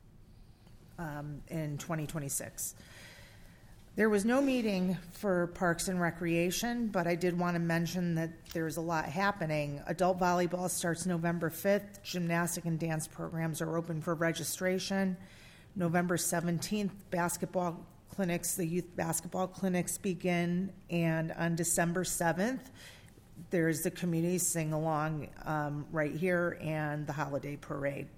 in 2026. There was no meeting for Parks and Recreation, but I did want to mention that there's a lot happening. Adult volleyball starts November 5th. Gymnastic and dance programs are open for registration. November 17th, basketball clinics, the youth basketball clinics begin, and on December 7th, there's the community sing-along right here and the holiday parade.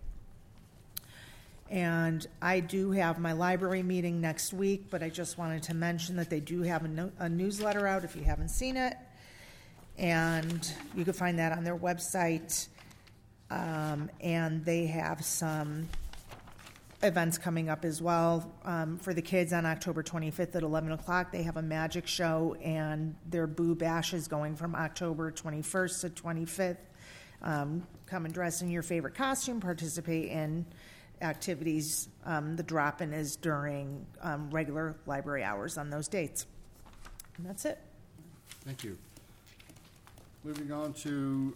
And I do have my library meeting next week, but I just wanted to mention that they do have a newsletter out if you haven't seen it, and you can find that on their website, and they have some events coming up as well. For the kids on October 25th at 11 o'clock, they have a magic show, and their Boo Bash is going from October 21st to 25th. Come and dress in your favorite costume, participate in activities. The drop-in is during regular library hours on those dates. And that's it. Thank you. Moving on to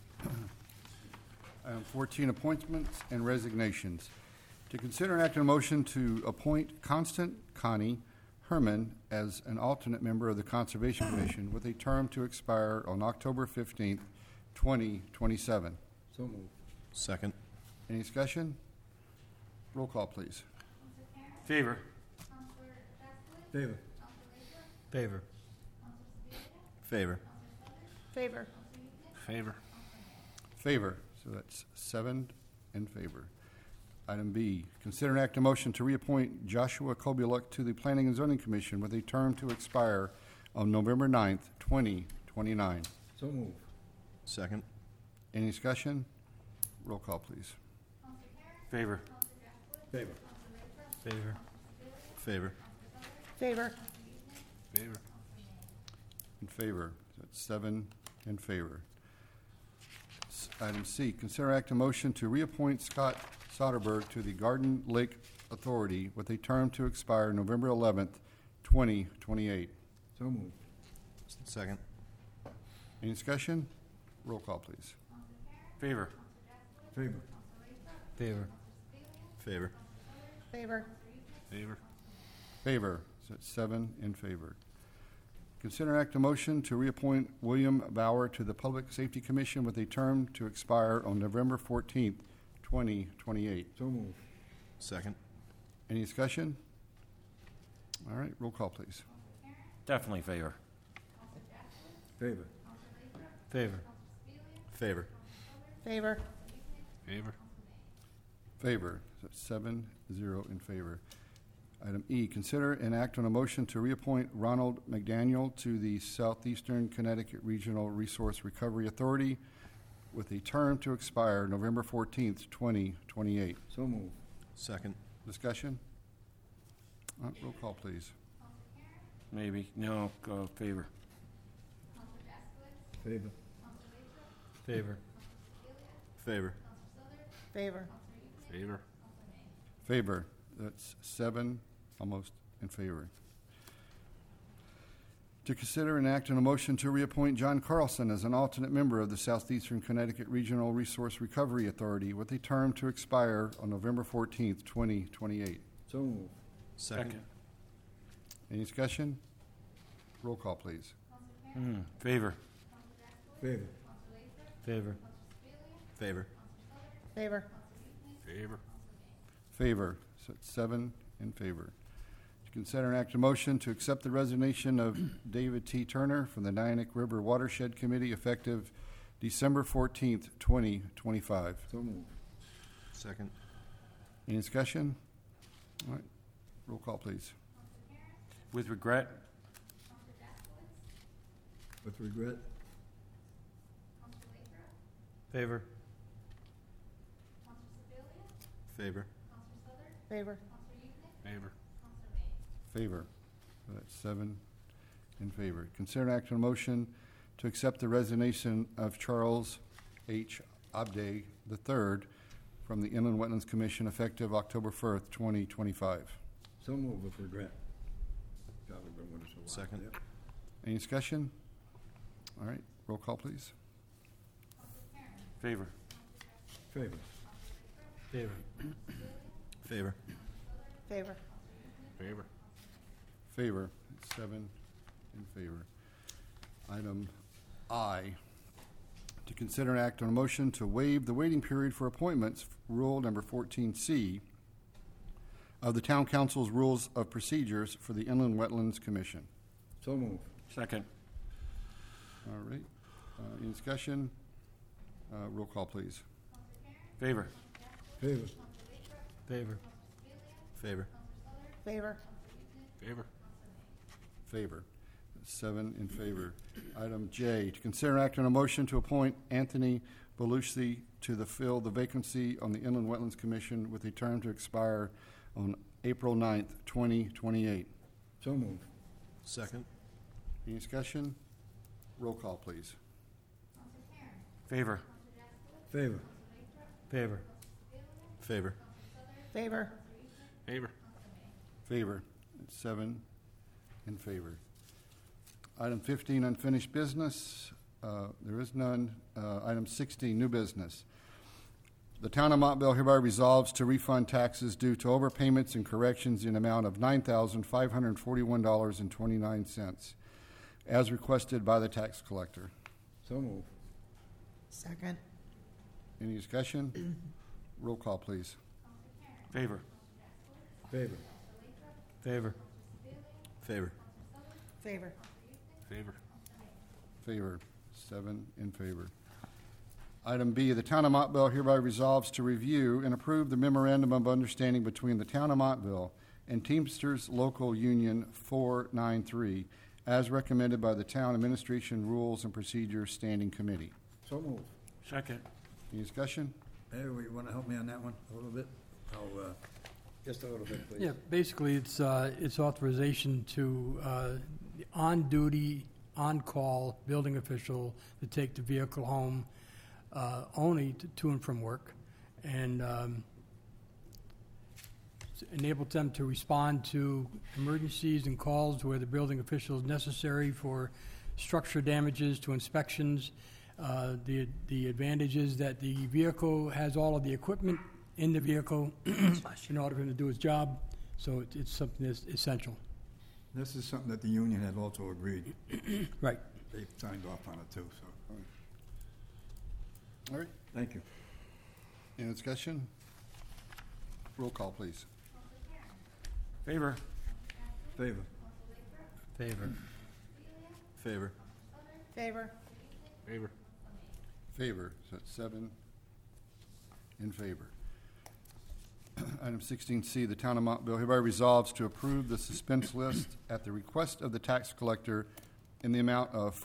item 14, appointments and resignations. To consider and act on a motion to appoint Constant Connie Herman as an alternate member of the Conservation Commission with a term to expire on October 15th, 2027. So moved. Second. Any discussion? Roll call, please. Favor. Favor. Favor. Favor. Favor. Favor. Favor, so that's 7 in favor. Item B, consider and act a motion to reappoint Joshua Kobieluk to the Planning and Zoning Commission with a term to expire on November 9th, 2029. So moved. Second. Any discussion? Roll call, please. Favor. Favor. Favor. Favor. Favor. Favor. In favor, so that's 7 in favor. Item C, consider act a motion to reappoint Scott Soderberg to the Garden Lake Authority with a term to expire November 11th, 2028. So moved. Second. Any discussion? Roll call, please. Favor. Favor. Favor. Favor. Favor. Favor. Favor, so that's 7 in favor. Consider act a motion to reappoint William Bauer to the Public Safety Commission with a term to expire on November 14th, 2028. So moved. Second. Any discussion? All right, roll call, please. Definitely favor. Favor. Favor. Favor. Favor. Favor. Favor, so 7-0 in favor. Item E, consider and act on a motion to reappoint Ronald McDaniel to the Southeastern Connecticut Regional Resource Recovery Authority with a term to expire November 14th, 2028. So moved. Second. Discussion? Roll call, please. Maybe. No. Favor. Favor. Favor. Favor. Favor. Favor. Favor, that's 7, almost in favor. To consider and act on a motion to reappoint John Carlson as an alternate member of the Southeastern Connecticut Regional Resource Recovery Authority with a term to expire on November 14th, 2028. So moved. Second. Any discussion? Roll call, please. Favor. Favor. Favor. Favor. Favor. Favor. Favor, so it's 7 in favor. To consider and act a motion to accept the resignation of David T. Turner from the Nyack River Watershed Committee effective December 14th, 2025. So moved. Second. Any discussion? All right, roll call, please. With regret. With regret. Favor. Favor. Favor. Favor. Favor. So that's 7 in favor. Consider and act on a motion to accept the resignation of Charles H. Abde III from the Inland Wetlands Commission effective October 1st, 2025. So moved with regret. Probably been with us a while. Second. Yep. Any discussion? All right, roll call, please. Favor. Favor. Favor. Favor. Favor. Favor. Favor, 7 in favor. Item I, to consider and act on a motion to waive the waiting period for appointments, Rule Number 14C of the Town Council's Rules of Procedures for the Inland Wetlands Commission. So moved. Second. All right, any discussion? Roll call, please. Favor. Favor. Favor. Favor. Favor. Favor. Favor, 7 in favor. Item J, to consider and act on a motion to appoint Anthony Belushi to fill the vacancy on the Inland Wetlands Commission with a term to expire on April 9th, 2028. So moved. Second. Any discussion? Roll call, please. Favor. Favor. Favor. Favor. Favor. Favor. Favor, 7 in favor. Item 15, unfinished business. There is none. Item 16, new business. The town of Montville hereby resolves to refund taxes due to overpayments and corrections in amount of $9,541.29, as requested by the tax collector. So moved. Second. Any discussion? Roll call, please. Favor. Favor. Favor. Favor. Favor. Favor. Favor, 7 in favor. Item B, the Town of Montville hereby resolves to review and approve the memorandum of understanding between the Town of Montville and Teamsters Local Union 493 as recommended by the Town Administration Rules and Procedures Standing Committee. So moved. Second. Any discussion? Hey, you want to help me on that one a little bit? Just a little bit, please. Yeah, basically, it's authorization to on-duty, on-call building official to take the vehicle home only to and from work, and enable them to respond to emergencies and calls where the building official is necessary for structure damages to inspections. The advantage is that the vehicle has all of the equipment in the vehicle in order for him to do his job, so it's something that's essential. This is something that the union had also agreed. Right. They signed off on it too, so. All right. Thank you. Any discussion? Roll call, please. Favor. Favor. Favor. Favor. Favor. Favor. Favor, so it's 7 in favor. Item 16C, the Town of Montville hereby resolves to approve the suspense list at the request of the tax collector in the amount of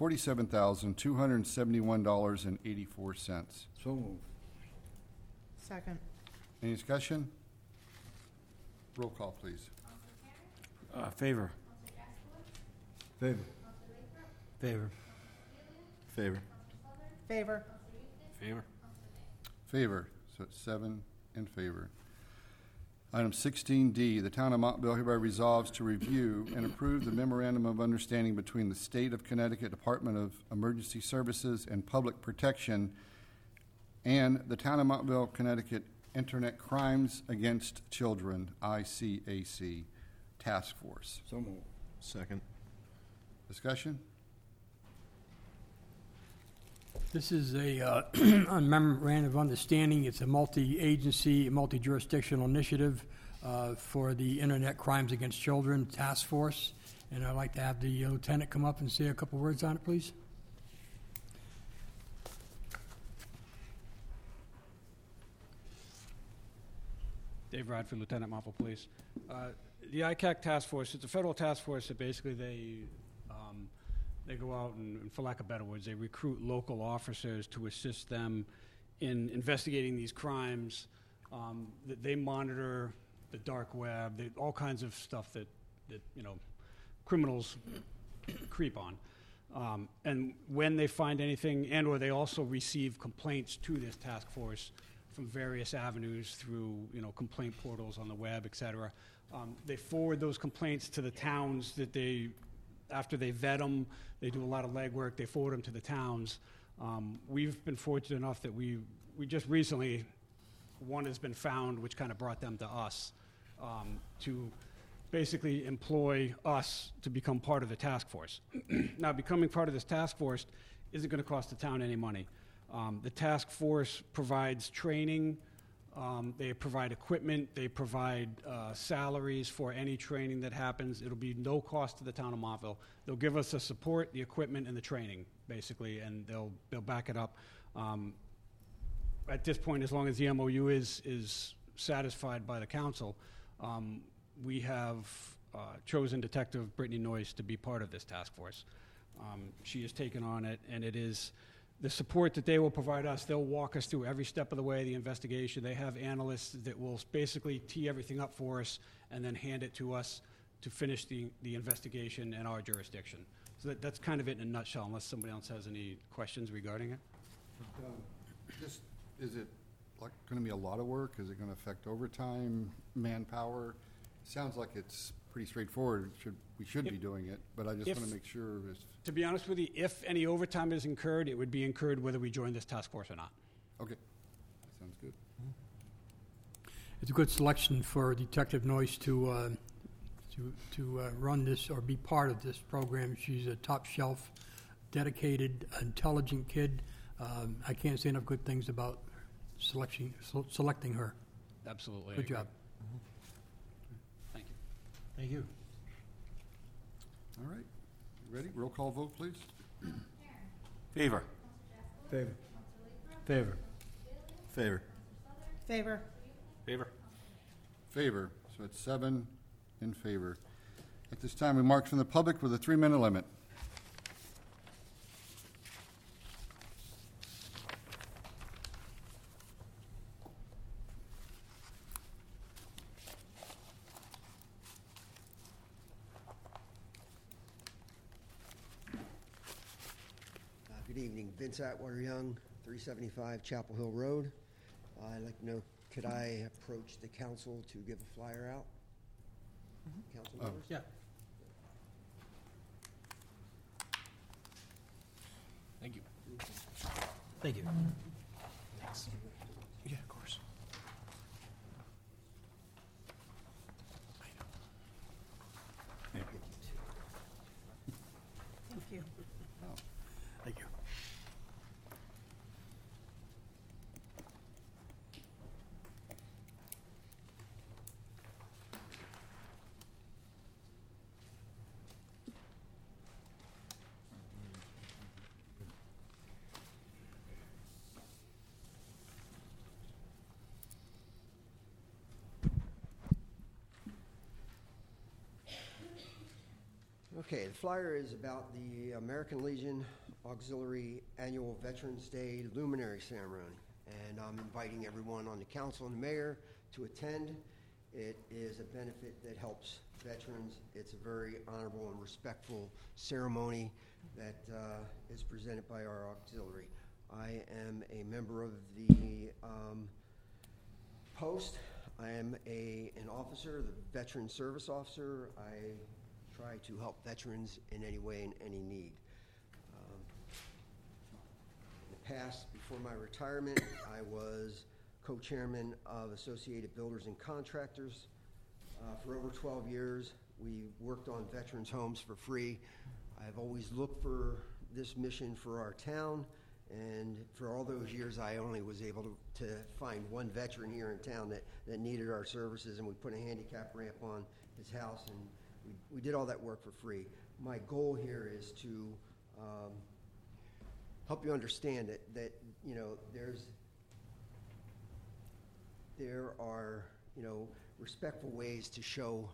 $47,271.84. So moved. Second. Any discussion? Roll call, please. Favor. Favor. Favor. Favor. Favor. Favor. Favor, so it's 7 in favor. Item 16D, the Town of Montville hereby resolves to review and approve the memorandum of understanding between the State of Connecticut Department of Emergency Services and Public Protection and the Town of Montville, Connecticut Internet Crimes Against Children, ICAC, Task Force. So moved. Second. Discussion? This is a memorandum of understanding. It's a multi-agency, multi-jurisdictional initiative for the Internet Crimes Against Children Task Force. And I'd like to have the lieutenant come up and say a couple words on it, please. Dave Radford, Lieutenant Montville Police. The ICAC task force, it's a federal task force that basically they go out and, for lack of better words, they recruit local officers to assist them in investigating these crimes. They monitor the dark web, all kinds of stuff that criminals creep on. And when they find anything, and/or they also receive complaints to this task force from various avenues through, complaint portals on the web, et cetera. They forward those complaints to the towns that after they vet them, they do a lot of legwork, they forward them to the towns. We've been fortunate enough that we just recently, one has been found, which kind of brought them to us, to basically employ us to become part of the task force. Now, becoming part of this task force isn't going to cost the town any money. The task force provides training, they provide equipment, they provide salaries for any training that happens. It'll be no cost to the town of Montville. They'll give us the support, the equipment, and the training, basically, and they'll back it up. At this point, as long as the MOU is satisfied by the council, we have chosen Detective Brittany Noyce to be part of this task force. She has taken on it, and it is the support that they will provide us. They'll walk us through every step of the way of the investigation. They have analysts that will basically tee everything up for us and then hand it to us to finish the investigation in our jurisdiction. So that's kind of it in a nutshell, unless somebody else has any questions regarding it. Is it going to be a lot of work? Is it going to affect overtime, manpower? Sounds like it's pretty straightforward. We should be doing it, but I just want to make sure. To be honest with you, if any overtime is incurred, it would be incurred whether we join this task force or not. Okay, that sounds good. It's a good selection for Detective Noyce to run this or be part of this program. She's a top shelf, dedicated, intelligent kid. I can't say enough good things about selecting her. Absolutely. Good job. Thank you. All right. Ready? Roll call vote, please. Favor. Favor. Favor. Favor. Favor. Favor. Favor. So it's 7 in favor. At this time, remarks from the public with a 3-minute limit. Good evening, Vince Atwater Young, 375 Chapel Hill Road. I'd like to know, could I approach the council to give a flyer out? Council members? Yeah. Thank you. Thank you. Thanks. Yeah, of course. Thank you. Thank you. Okay, the flyer is about the American Legion Auxiliary Annual Veterans Day Luminary Ceremony. And I'm inviting everyone on the council and the mayor to attend. It is a benefit that helps veterans. It's a very honorable and respectful ceremony that is presented by our auxiliary. I am a member of the post. I am an officer, the veteran service officer. I try to help veterans in any way, in any need. In the past, before my retirement, I was co-chairman of Associated Builders and Contractors. For over 12 years, we worked on veterans' homes for free. I've always looked for this mission for our town, and for all those years, I only was able to find one veteran here in town that needed our services, and we put a handicap ramp on his house, and we did all that work for free. My goal here is to help you understand that you know there are respectful ways to show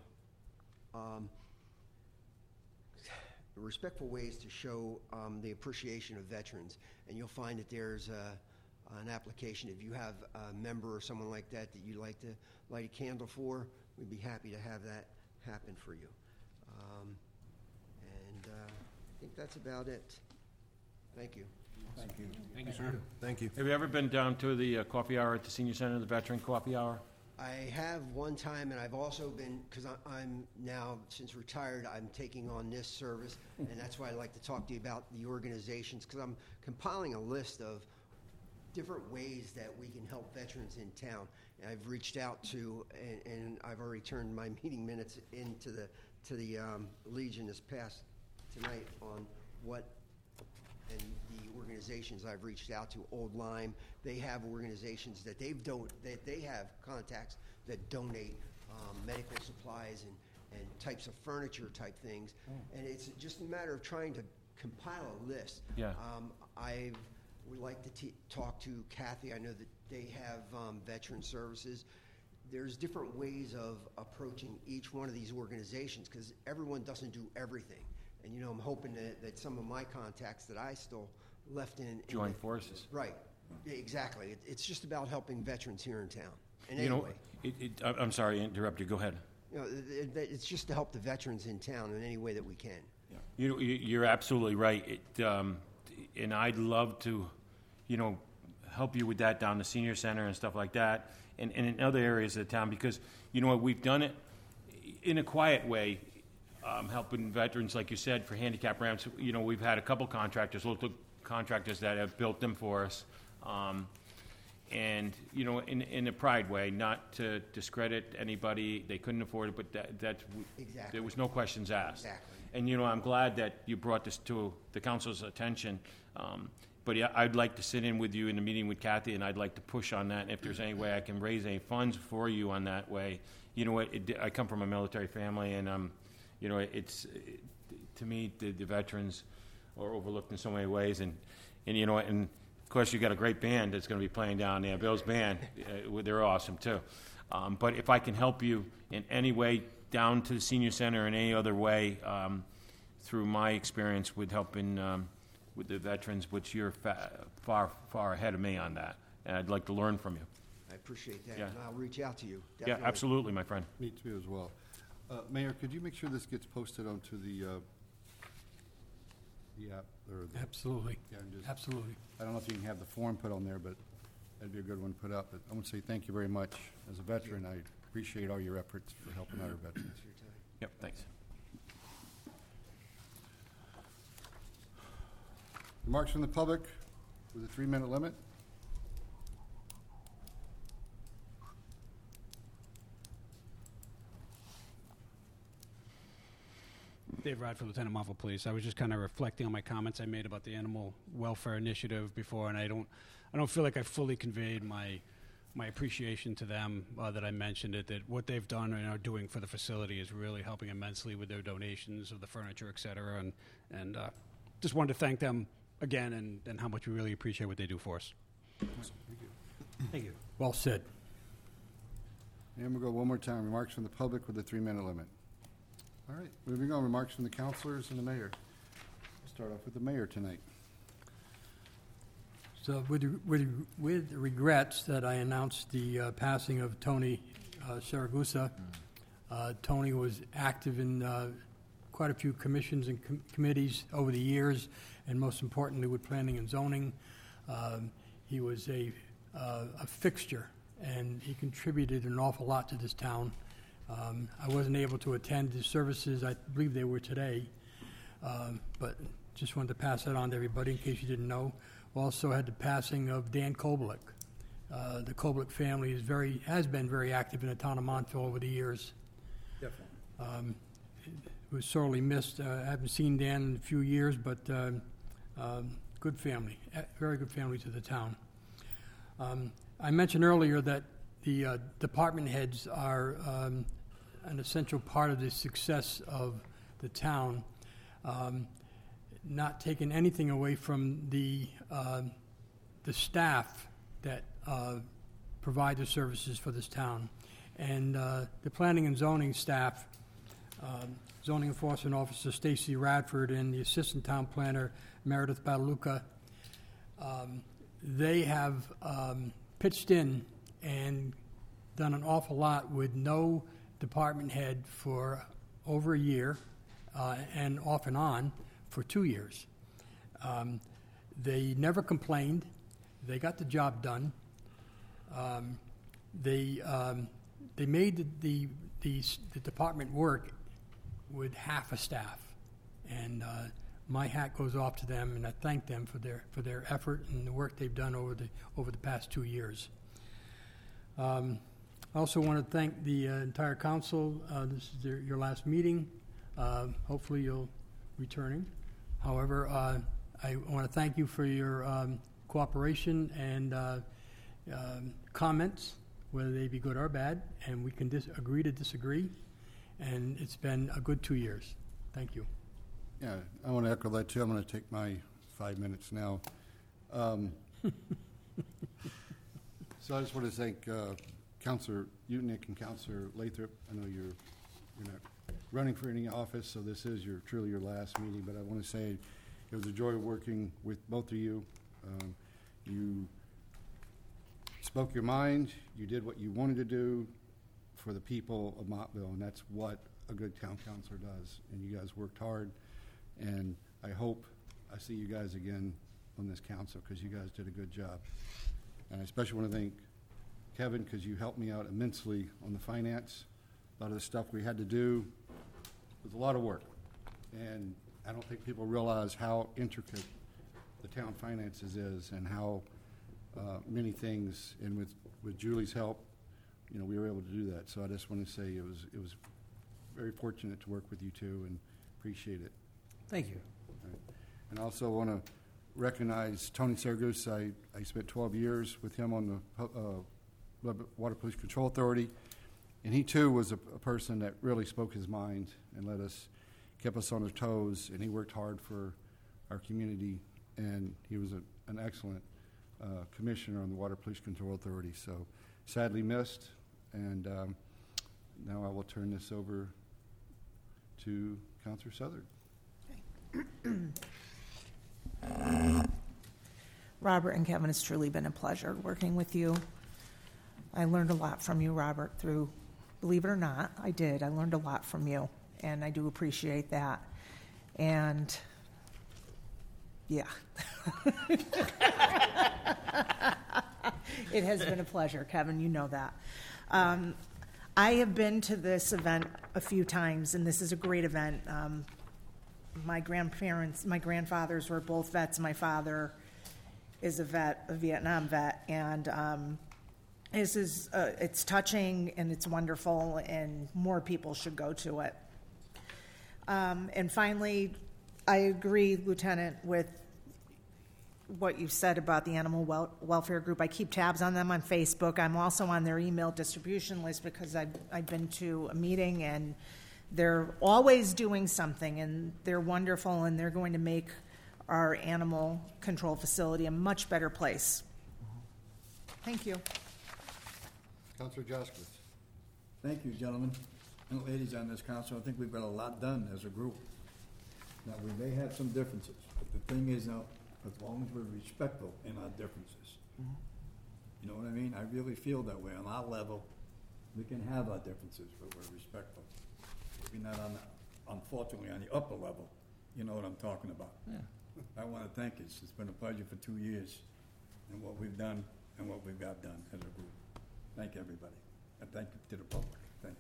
the appreciation of veterans, and you'll find that there's an application. If you have a member or someone like that you'd like to light a candle for, we'd be happy to have that happen for you. I think that's about it. Thank you. Thank you. Thank you, sir. Thank you. Have you ever been down to the coffee hour at the senior center, the veteran coffee hour? I have one time, and I've also been, because I'm now, since retired, I'm taking on this service, and that's why I'd like to talk to you about the organizations, because I'm compiling a list of different ways that we can help veterans in town. And I've reached out to, and I've already turned my meeting minutes into the Legion this past tonight on what, and the organizations I've reached out to. Old Lyme, they have organizations that they have contacts that donate medical supplies and types of furniture type things. And it's just a matter of trying to compile a list. Yeah. I would like to talk to Kathy. I know that they have veteran services. There's different ways of approaching each one of these organizations because everyone doesn't do everything. And, I'm hoping that some of my contacts that I still left in... Join forces. Right. Exactly. It's just about helping veterans here in town. And I'm sorry to interrupt you. Go ahead. It's just to help the veterans in town in any way that we can. Yeah. You're absolutely right. And I'd love to, help you with that down the senior center and stuff like that, and in other areas of the town, because we've done it in a quiet way, helping veterans, like you said, for handicap ramps. We've had a couple contractors, local contractors, that have built them for us, and in a pride way, not to discredit anybody. They couldn't afford it, but Exactly. There was no questions asked. Exactly. And I'm glad that you brought this to the council's attention. But yeah, I'd like to sit in with you in the meeting with Kathy, and I'd like to push on that. And if there's any way I can raise any funds for you on that way, you know what, I come from a military family, and, you know, to me, the veterans are overlooked in so many ways, and you know, and of course, you got a great band that's going to be playing down there. Bill's band, they're awesome too. But if I can help you in any way, down to the senior center in any other way, through my experience with helping with the veterans, which you're far ahead of me on that, and I'd like to learn from you. I appreciate that, Yeah. and I'll reach out to you. Yeah, Definitely. absolutely, my friend. Me too as well. Mayor, could you make sure this gets posted onto the app or the? Absolutely. Yeah, I'm just- Absolutely. I don't know if you can have the form put on there, but that'd be a good one to put up. But I want to say thank you very much. As a veteran, I appreciate all your efforts for helping our veterans. Yep, thanks. Remarks from the public with a 3-minute limit. Dave Radford, Lieutenant Marvel Police. I was just kind of reflecting on my comments I made about the Animal Welfare Initiative before, and I don't feel like I fully conveyed my appreciation to them that I mentioned it, that what they've done and are doing for the facility is really helping immensely with their donations of the furniture, et cetera, and just wanted to thank them again and how much we really appreciate what they do for us. Thank you. Well said. And we'll go one more time. Remarks from the public with a 3-minute limit. All right, moving on. Remarks from the councilors and the mayor. We'll start off with the mayor tonight. So with regrets that I announced the passing of Tony Saragusa. Tony was active in quite a few commissions and committees over the years, and most importantly with planning and zoning. He was a fixture, and he contributed an awful lot to this town. I wasn't able to attend his services. I believe they were today, but just wanted to pass that on to everybody in case you didn't know. We also had the passing of Dan Koblik. The Koblik family has been very active in the town of Montville over the years. Definitely. Was sorely missed. I haven't seen Dan in a few years, but good family, very good family to the town. I mentioned earlier that the department heads are an essential part of the success of the town, not taking anything away from the staff that provide the services for this town. And the planning and zoning staff, zoning enforcement officer Stacy Radford and the assistant town planner Meredith Badaluca, they have pitched in and done an awful lot with no department head for over a year and off and on for 2 years. They never complained. They got the job done. They made the department work with half a staff, and my hat goes off to them, and I thank them for their effort and the work they've done over the past 2 years. I also want to thank the entire council. This is your last meeting. Hopefully you'll returning. However, I want to thank you for your cooperation and comments, whether they be good or bad, and we can agree to disagree. And it's been a good 2 years. Thank you. Yeah, I want to echo that too. I'm going to take my 5 minutes now. So I just want to thank Councilor Utnick and Councilor Lathrop. I know you're not running for any office, so this is truly your last meeting. But I want to say it was a joy working with both of you. You spoke your mind. You did what you wanted to do for the people of Montville, and that's what a good town councilor does. And you guys worked hard, and I hope I see you guys again on this council because you guys did a good job. And I especially want to thank Kevin because you helped me out immensely on the finance. A lot of the stuff we had to do was a lot of work, and I don't think people realize how intricate the town finances is and how many things, and with Julie's help, we were able to do that. So I just want to say it was very fortunate to work with you two and appreciate it. Thank you. Right. And I also want to recognize Tony Saragusa. I spent 12 years with him on the Water Pollution Control Authority, And he, too, was a person that really spoke his mind and kept us on our toes, and he worked hard for our community, and he was an excellent commissioner on the Water Pollution Control Authority. So sadly missed, and now I will turn this over to Councilor Southard. Robert and Kevin, it's truly been a pleasure working with you. I learned a lot from you, Robert, through, believe it or not, I did. I learned a lot from you, and I do appreciate that. And, yeah. It has been a pleasure, Kevin, you know that. I have been to this event a few times, and this is a great event. My grandfathers were both vets. My father is a vet, a Vietnam vet, and this is it's touching and it's wonderful, and more people should go to it. And finally, I agree, Lieutenant, with what you said about the animal welfare group. I keep tabs on them on Facebook. I'm also on their email distribution list because I've been to a meeting, and they're always doing something, and they're wonderful, and they're going to make our animal control facility a much better place. Thank you. Councilor Jaskowitz. Thank you, gentlemen and ladies on this council. I think we've got a lot done as a group. Now, we may have some differences, but the thing is now, as long as we're respectful in our differences. You know what I mean? I really feel that way. On our level, we can have our differences, but we're respectful. Maybe not unfortunately, on the upper level. You know what I'm talking about. Yeah. I want to thank you. It's been a pleasure for 2 years, and what we've done and what we've got done as a group. Thank everybody, and thank you to the public. Thank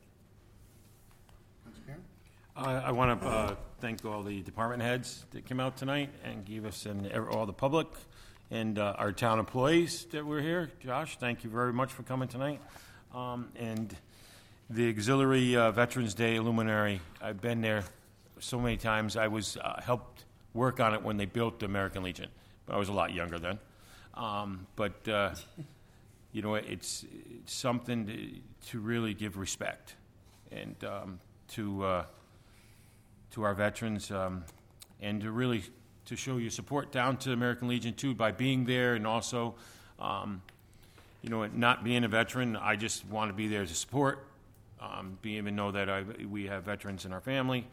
you. I want to thank all the department heads that came out tonight and gave us, and all the public and our town employees that were here. Josh, thank you very much for coming tonight. And the Auxiliary Veterans Day Luminary, I've been there so many times. I was helped work on it when they built the American Legion. I was a lot younger then. But you know, it's something to really give respect and to our veterans, and to really to show your support down to the American Legion too by being there, and also, you know, not being a veteran, I just want to be there to support. Even know that we have veterans in our family,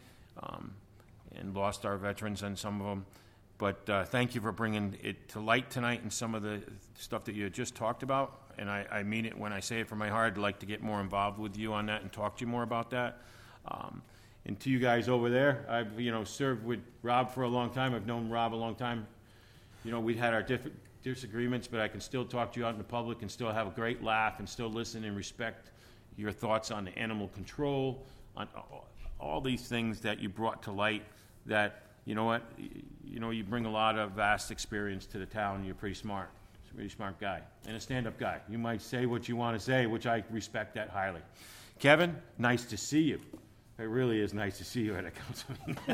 and lost our veterans on some of them. But thank you for bringing it to light tonight and some of the stuff that you just talked about. And I mean it when I say it from my heart. I'd like to get more involved with you on that and talk to you more about that. And to you guys over there, I've served with Rob for a long time. I've known Rob a long time. You know, we've had our different disagreements, but I can still talk to you out in the public and still have a great laugh and still listen and respect your thoughts on the animal control, on all these things that you brought to light that, you know what, you bring a lot of vast experience to the town. You're pretty smart. You're a pretty smart guy and a stand-up guy. You might say what you want to say, which I respect that highly. Kevin, nice to see you. It really is nice to see you at a council meeting.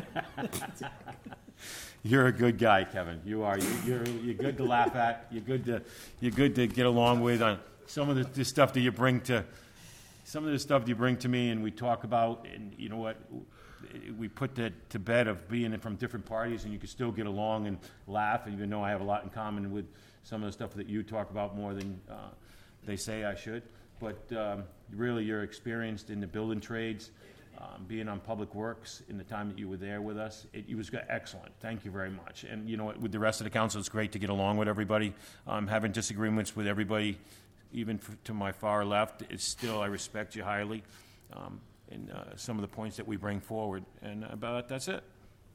You're a good guy, Kevin. You are. You're good to laugh at. You're good to get along with on some of the stuff that you bring to. Some of the stuff you bring to me, and we talk about, and you know what, we put that to bed of being from different parties, and you can still get along and laugh, even though I have a lot in common with some of the stuff that you talk about more than they say I should. But really, you're experienced in the building trades, being on Public Works in the time that you were there with us. It was excellent. Thank you very much. And you know what, with the rest of the council, it's great to get along with everybody. Having disagreements with everybody, even to my far left, it's still, I respect you highly, in some of the points that we bring forward. And that's it.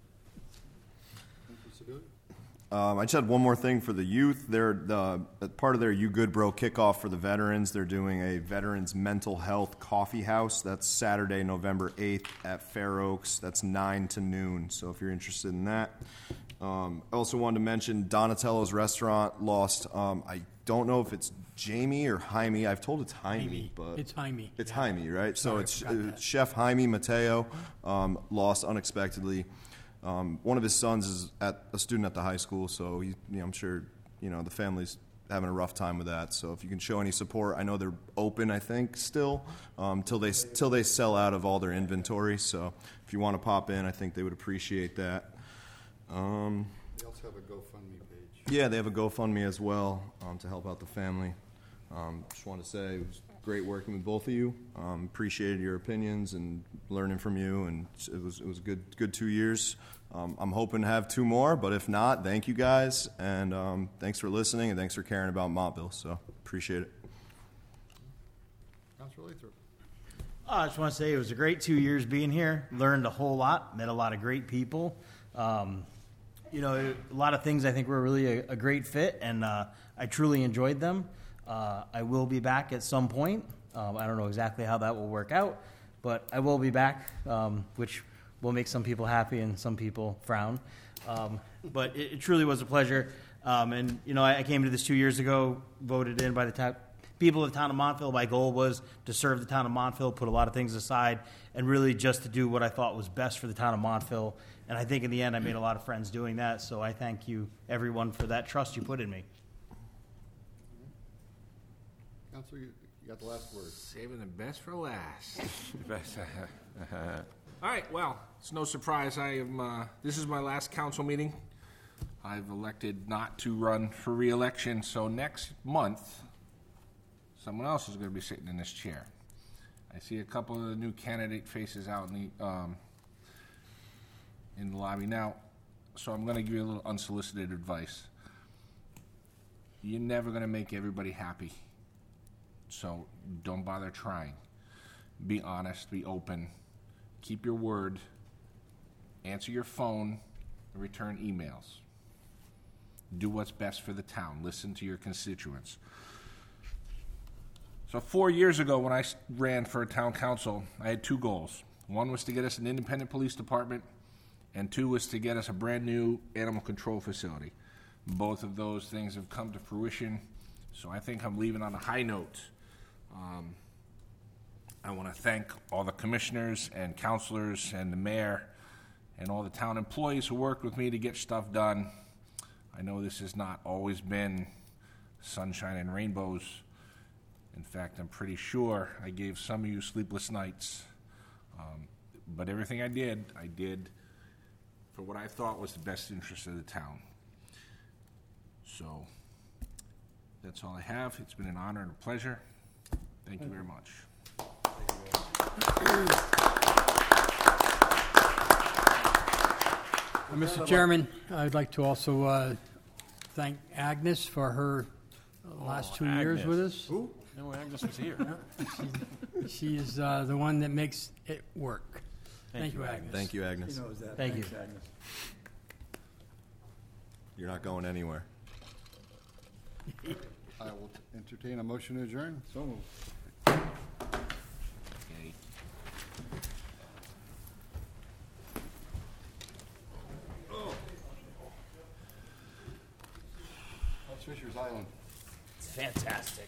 I just had one more thing for the youth. They're part of their You Good Bro kickoff for the veterans. They're doing a Veterans Mental Health Coffee House. That's Saturday, November 8th at Fair Oaks. That's 9 to noon. So if you're interested in that. I also wanted to mention Donatello's Restaurant lost, I don't know if it's Jamie or Jaime. I've told it's Jaime, but it's Jaime. It's Jaime, right? Sorry, So it's Chef Jaime Mateo, lost unexpectedly. One of his sons is a student at the high school, so I'm sure the family's having a rough time with that. So if you can show any support, I know they're open, I think, still, till they sell out of all their inventory. So if you want to pop in, I think they would appreciate that. They also have a GoFundMe page. Yeah, they have a GoFundMe as well, to help out the family. Just want to say it was great working with both of you. Appreciated your opinions and learning from you, and it was a good 2 years. I'm hoping to have 2 more, but if not, thank you guys, and thanks for listening, and thanks for caring about Montville. So appreciate it. Councilor Lathrop. I just want to say it was a great 2 years being here. Learned a whole lot. Met a lot of great people. You know, a lot of things I think were really a great fit, and I truly enjoyed them. I will be back at some point. I don't know exactly how that will work out, but I will be back, which will make some people happy and some people frown. But it truly was a pleasure. And, you know, I came to this 2 years ago, voted in by the people of the town of Montville. My goal was to serve the town of Montville, put a lot of things aside, and really just to do what I thought was best for the town of Montville. And I think in the end I made a lot of friends doing that, so I thank you, everyone, for that trust you put in me. Councilor, you got the last word. Saving the best for last. All right, well, it's no surprise. This is my last council meeting. I've elected not to run for re-election, so next month, someone else is going to be sitting in this chair. I see a couple of the new candidate faces out in the lobby now, so I'm going to give you a little unsolicited advice. You're never going to make everybody happy, so don't bother trying. Be honest, be open, keep your word, answer your phone, and return emails. Do what's best for the town. Listen to your constituents. So 4 years ago when I ran for town council, I had 2 goals. One was to get us an independent police department, and 2 was to get us a brand new animal control facility. Both of those things have come to fruition, so I think I'm leaving on a high note. I want to thank all the commissioners and councilors and the mayor and all the town employees who worked with me to get stuff done. I know this has not always been sunshine and rainbows. In fact, I'm pretty sure I gave some of you sleepless nights. But everything I did for what I thought was the best interest of the town. So that's all I have. It's been an honor and a pleasure. Thank you very much. Mr. Chairman, I'd like to also thank Agnes for her last 2 years with us. Who? No, Agnes was here. She is the one that makes it work. Thank you, Agnes. Thank you, Agnes. He knows that. Thank you. Thanks, Agnes. You're not going anywhere. I will entertain a motion to adjourn. So moved. Okay. That's Fisher's Island. It's fantastic.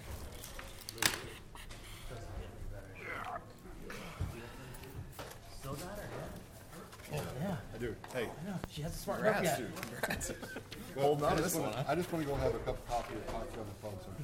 Still got her, yeah? Yeah. I do. Hey. I know. She hasn't smartened up yet. Hold on to this one. I just want to go have a cup of coffee or talk to you on the phone. So.